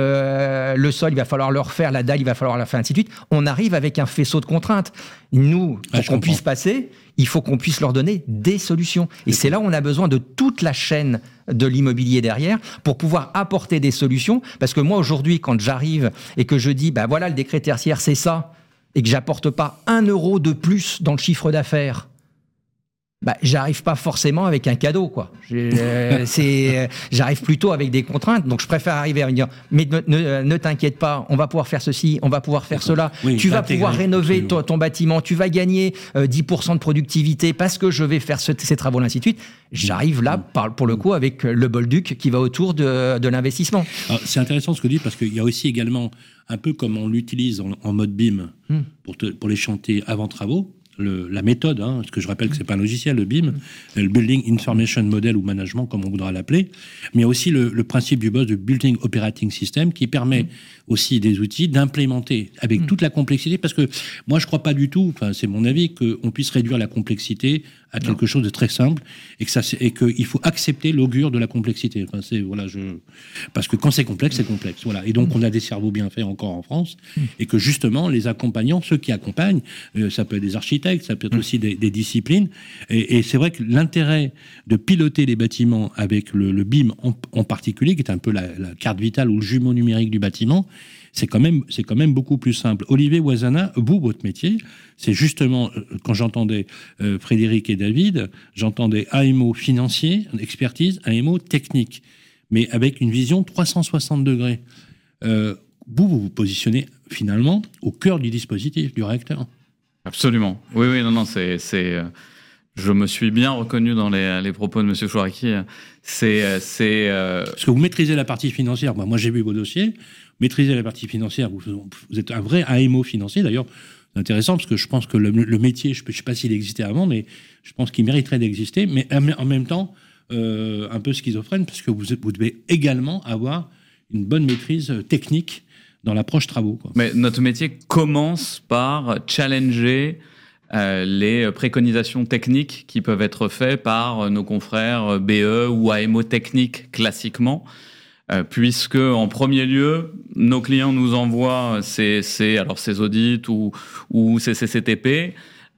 le, le sol, il va falloir le refaire, la dalle, il va falloir la faire, ainsi de suite. On arrive avec un faisceau de contraintes. Nous, pour ah, qu'on comprends. puisse passer, il faut qu'on puisse leur donner des solutions. Et c'est là où on a besoin de toute la chaîne de l'immobilier derrière pour pouvoir apporter des solutions. Parce que moi, aujourd'hui, quand j'arrive et que je dis, ben voilà, le décret tertiaire, c'est ça, et que j'apporte pas un euro de plus dans le chiffre d'affaires, bah, j'arrive pas forcément avec un cadeau, quoi. Euh, c'est, euh, j'arrive plutôt avec des contraintes. Donc, je préfère arriver à me dire, mais ne, ne, ne t'inquiète pas, on va pouvoir faire ceci, on va pouvoir faire cela. Oui, tu vas pouvoir rénover ton, ton bâtiment, tu vas gagner euh, dix pour cent de productivité parce que je vais faire ce, ces travaux, ainsi de suite. J'arrive là, par, pour le coup, avec le bolduc qui va autour de, de l'investissement.
Alors, c'est intéressant ce que vous dites parce qu'il y a aussi également, un peu comme on l'utilise en, en mode B I M hmm. pour, te, pour les chantiers avant travaux, Le, la méthode, hein, parce que je rappelle que c'est pas un logiciel, le B I M, le Building Information Model ou Management, comme on voudra l'appeler, mais il y a aussi le, le principe du B O S, de Building Operating System, qui permet mmh. aussi des outils d'implémenter avec mmh. toute la complexité, parce que moi je crois pas du tout, enfin c'est mon avis, qu'on puisse réduire la complexité à quelque non. chose de très simple, et que ça, et qu'il faut accepter l'augure de la complexité. Enfin, c'est, voilà, je, parce que quand c'est complexe, c'est complexe. Voilà. Et donc, on a des cerveaux bien faits encore en France, et que justement, les accompagnants, ceux qui accompagnent, euh, ça peut être des architectes, ça peut être aussi des, des disciplines. Et, et c'est vrai que l'intérêt de piloter les bâtiments avec le, le B I M en, en particulier, qui est un peu la, la carte vitale ou le jumeau numérique du bâtiment, c'est quand même, c'est quand même beaucoup plus simple. Olivier Ouazana, vous, votre métier, c'est justement, quand j'entendais euh, Frédéric et David, j'entendais A M O financier, expertise, A M O technique, mais avec une vision trois cent soixante degrés. Euh, vous, vous vous positionnez finalement au cœur du dispositif, du réacteur.
Absolument. Oui, oui, non, non, c'est... c'est euh... Je me suis bien reconnu dans les, les propos de M. Chouraqui. C'est, c'est, euh...
Parce que vous maîtrisez la partie financière. Moi, moi j'ai vu vos dossiers. Maîtrisez la partie financière. Vous, vous êtes un vrai A M O financier. D'ailleurs, c'est intéressant parce que je pense que le, le métier, je ne sais pas s'il existait avant, mais je pense qu'il mériterait d'exister. Mais en même temps, euh, un peu schizophrène parce que vous, vous devez également avoir une bonne maîtrise technique dans l'approche travaux, quoi.
Mais notre métier commence par challenger euh, les préconisations techniques qui peuvent être faites par nos confrères B E ou A M O techniques classiquement. Euh, puisque en premier lieu, nos clients nous envoient ces, ces, alors ces audits ou, ou ces C C T P.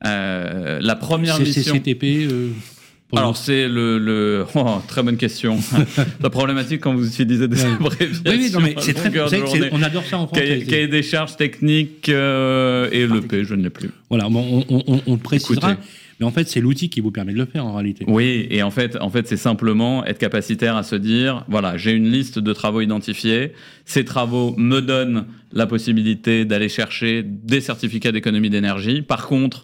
Euh, la première
C
mission...
C C T P euh,
Alors c'est le, le... Oh, très bonne question. La problématique quand vous utilisez des
ouais.
abréviations.
Oui, oui, non, mais c'est très,
de
c'est, on adore ça en français.
Cahier, cahier des charges techniques euh, et le P, je ne l'ai plus.
Voilà, bon, on, on, on le précisera.
Écoutez.
Mais en fait, c'est l'outil qui vous permet de le faire en réalité.
Oui, et en fait, en fait, c'est simplement être capacitaire à se dire, voilà, j'ai une liste de travaux identifiés. Ces travaux me donnent la possibilité d'aller chercher des certificats d'économie d'énergie. Par contre,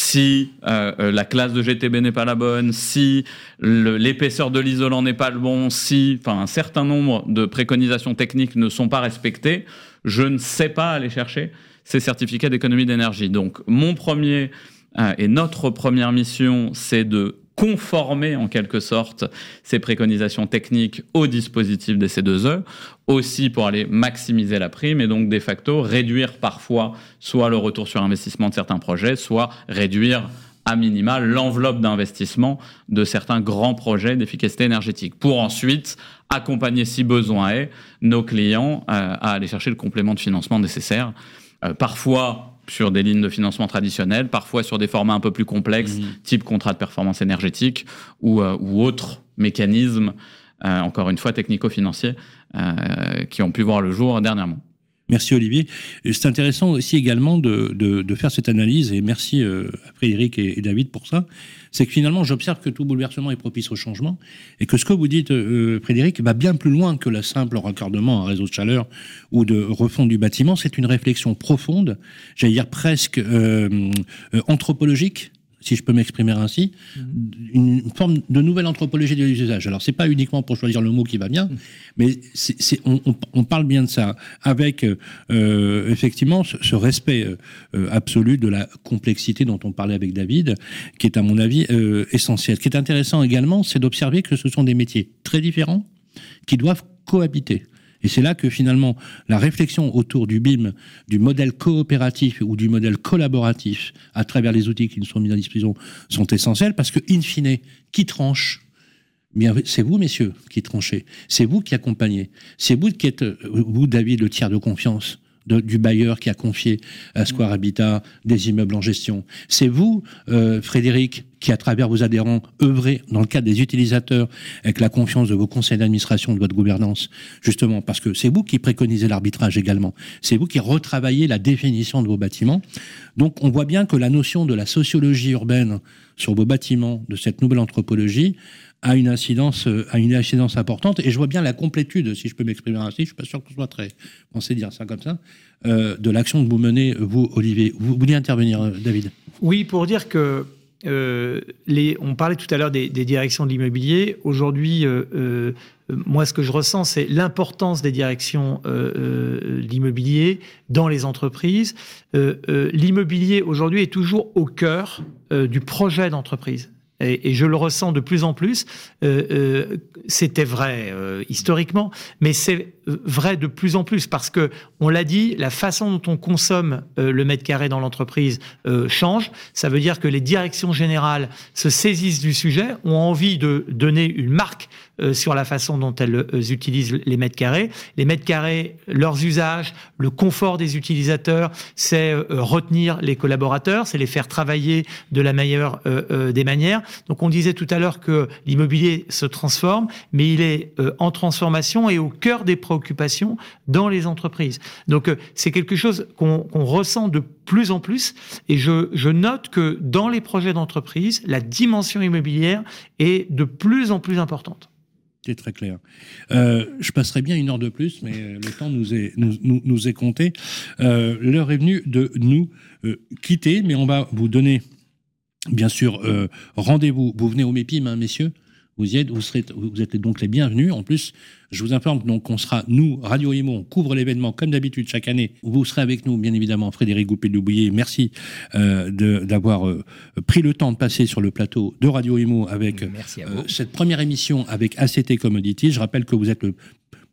si euh, la classe de G T B n'est pas la bonne, si le, l'épaisseur de l'isolant n'est pas le bon, si, enfin, un certain nombre de préconisations techniques ne sont pas respectées, je ne sais pas aller chercher ces certificats d'économie d'énergie. Donc, mon premier et notre première mission, c'est de conformer en quelque sorte ces préconisations techniques au dispositif des C deux E, aussi pour aller maximiser la prime et donc de facto réduire parfois soit le retour sur investissement de certains projets, soit réduire à minima l'enveloppe d'investissement de certains grands projets d'efficacité énergétique, pour ensuite accompagner, si besoin est, nos clients euh, à aller chercher le complément de financement nécessaire. Euh, parfois sur des lignes de financement traditionnelles, parfois sur des formats un peu plus complexes, mmh. type contrat de performance énergétique ou, euh, ou autres mécanismes, euh, encore une fois technico-financiers, euh, qui ont pu voir le jour dernièrement.
Merci Olivier. Et c'est intéressant aussi également de, de, de faire cette analyse, et merci euh, à Frédéric et, et David pour ça. C'est que finalement, j'observe que tout bouleversement est propice au changement, et que ce que vous dites, euh, Frédéric, va bien plus loin que le simple raccordement à un réseau de chaleur ou de refonte du bâtiment. C'est une réflexion profonde, j'allais dire presque euh, euh, anthropologique, si je peux m'exprimer ainsi, mmh. une forme de nouvelle anthropologie de l'usage. Alors, c'est pas uniquement pour choisir le mot qui va bien, mmh. mais c'est, c'est, on, on, on parle bien de ça, avec euh, effectivement ce, ce respect euh, absolu de la complexité dont on parlait avec David, qui est à mon avis euh, essentiel. Ce qui est intéressant également, c'est d'observer que ce sont des métiers très différents qui doivent cohabiter. Et c'est là que finalement la réflexion autour du B I M, du modèle coopératif ou du modèle collaboratif à travers les outils qui nous sont mis à disposition sont essentiels, parce que in fine, qui tranche ? Bien, c'est vous, messieurs, qui tranchez. C'est vous qui accompagnez. C'est vous qui êtes, vous, David, le tiers de confiance de, du bailleur qui a confié à Square Habitat des immeubles en gestion. C'est vous, euh, Frédéric, qui, à travers vos adhérents, œuvrez dans le cadre des utilisateurs avec la confiance de vos conseils d'administration, de votre gouvernance, justement, parce que c'est vous qui préconisez l'arbitrage également. C'est vous qui retravaillez la définition de vos bâtiments. Donc, on voit bien que la notion de la sociologie urbaine sur vos bâtiments, de cette nouvelle anthropologie, a une incidence, a une incidence importante, et je vois bien la complétude, si je peux m'exprimer ainsi, je suis pas sûr que ce soit très pensé dire ça comme ça, euh, de l'action que vous menez, vous, Olivier. Vous vouliez intervenir, David ?
Oui, pour dire que euh, les, on parlait tout à l'heure des, des directions de l'immobilier. Aujourd'hui, euh, euh, moi, ce que je ressens, c'est l'importance des directions euh, euh, de l'immobilier dans les entreprises. Euh, euh, l'immobilier, aujourd'hui, est toujours au cœur euh, du projet d'entreprise. Et, et je le ressens de plus en plus. Euh, euh, c'était vrai euh, historiquement, mais c'est vrai de plus en plus parce que, on l'a dit, la façon dont on consomme euh, le mètre carré dans l'entreprise euh, change. Ça veut dire que les directions générales se saisissent du sujet, ont envie de donner une marque euh, sur la façon dont elles euh, utilisent les mètres carrés. Les mètres carrés, leurs usages, le confort des utilisateurs, c'est euh, retenir les collaborateurs, c'est les faire travailler de la meilleure euh, euh, des manières. Donc on disait tout à l'heure que l'immobilier se transforme, mais il est euh, en transformation et au cœur des préoccupations dans les entreprises. Donc euh, c'est quelque chose qu'on, qu'on ressent de plus en plus, et je, je note que dans les projets d'entreprise, la dimension immobilière est de plus en plus importante.
C'est très clair. Euh, je passerai bien une heure de plus, mais le temps nous est, nous, nous, nous est compté. Euh, l'heure est venue de nous euh, quitter, mais on va vous donner, bien sûr, euh, rendez-vous. Vous venez au MEPIM, hein, messieurs. Vous y êtes, vous, serez, vous êtes donc les bienvenus. En plus, je vous informe donc qu'on sera, nous, Radio Imo, on couvre l'événement comme d'habitude chaque année. Vous serez avec nous, bien évidemment, Frédéric Goupil-Loubouillet. Merci euh, de, d'avoir euh, pris le temps de passer sur le plateau de Radio Imo avec euh, cette première émission avec A C T Commodities. Je rappelle que vous êtes le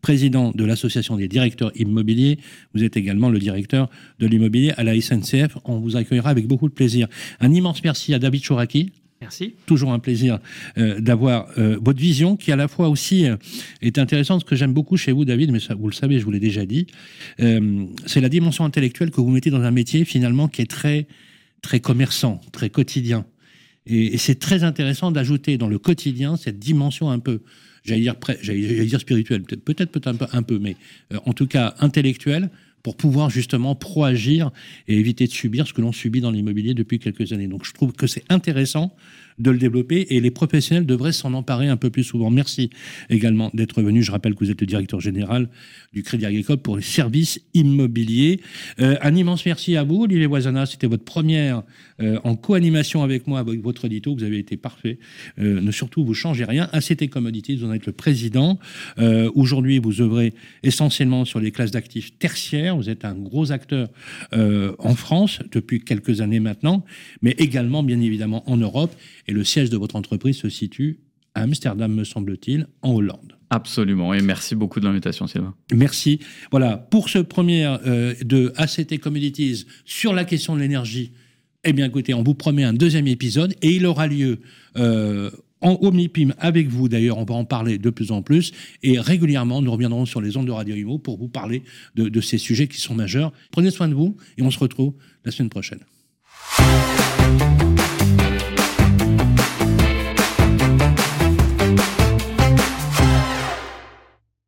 président de l'association des directeurs immobiliers. Vous êtes également le directeur de l'immobilier à la S N C F. On vous accueillera avec beaucoup de plaisir. Un immense merci à David Chouraki.
Merci.
Toujours un plaisir euh, d'avoir euh, votre vision qui à la fois aussi euh, est intéressante. Ce que j'aime beaucoup chez vous, David, mais ça, vous le savez, je vous l'ai déjà dit, euh, c'est la dimension intellectuelle que vous mettez dans un métier finalement qui est très, très commerçant, très quotidien. Et, et c'est très intéressant d'ajouter dans le quotidien cette dimension un peu, j'allais dire, pré, j'allais, j'allais dire spirituelle, peut-être, peut-être, peut-être un peu, un peu mais euh, en tout cas intellectuelle, pour pouvoir justement pro-agir et éviter de subir ce que l'on subit dans l'immobilier depuis quelques années. Donc je trouve que c'est intéressant de le développer et les professionnels devraient s'en emparer un peu plus souvent. Merci également d'être venu. Je rappelle que vous êtes le directeur général du Crédit Agricole pour les services immobiliers. Euh, un immense merci à vous, Olivier Boisana. C'était votre première euh, en co-animation avec moi, avec votre édito. Vous avez été parfait. Euh, ne surtout, vous changez rien. A C T Commodities, vous en êtes le président. Euh, aujourd'hui, vous œuvrez essentiellement sur les classes d'actifs tertiaires. Vous êtes un gros acteur euh, en France depuis quelques années maintenant, mais également, bien évidemment, en Europe. Et le siège de votre entreprise se situe à Amsterdam, me semble-t-il, en Hollande.
Absolument. Et merci beaucoup de l'invitation, Sylvain.
Merci. Voilà, pour ce premier euh, de A C T Commodities sur la question de l'énergie, eh bien, écoutez, on vous promet un deuxième épisode et il aura lieu euh, en Omnipim avec vous. D'ailleurs, on va en parler de plus en plus. Et régulièrement, nous reviendrons sur les ondes de Radio Imo pour vous parler de, de ces sujets qui sont majeurs. Prenez soin de vous et on se retrouve la semaine prochaine.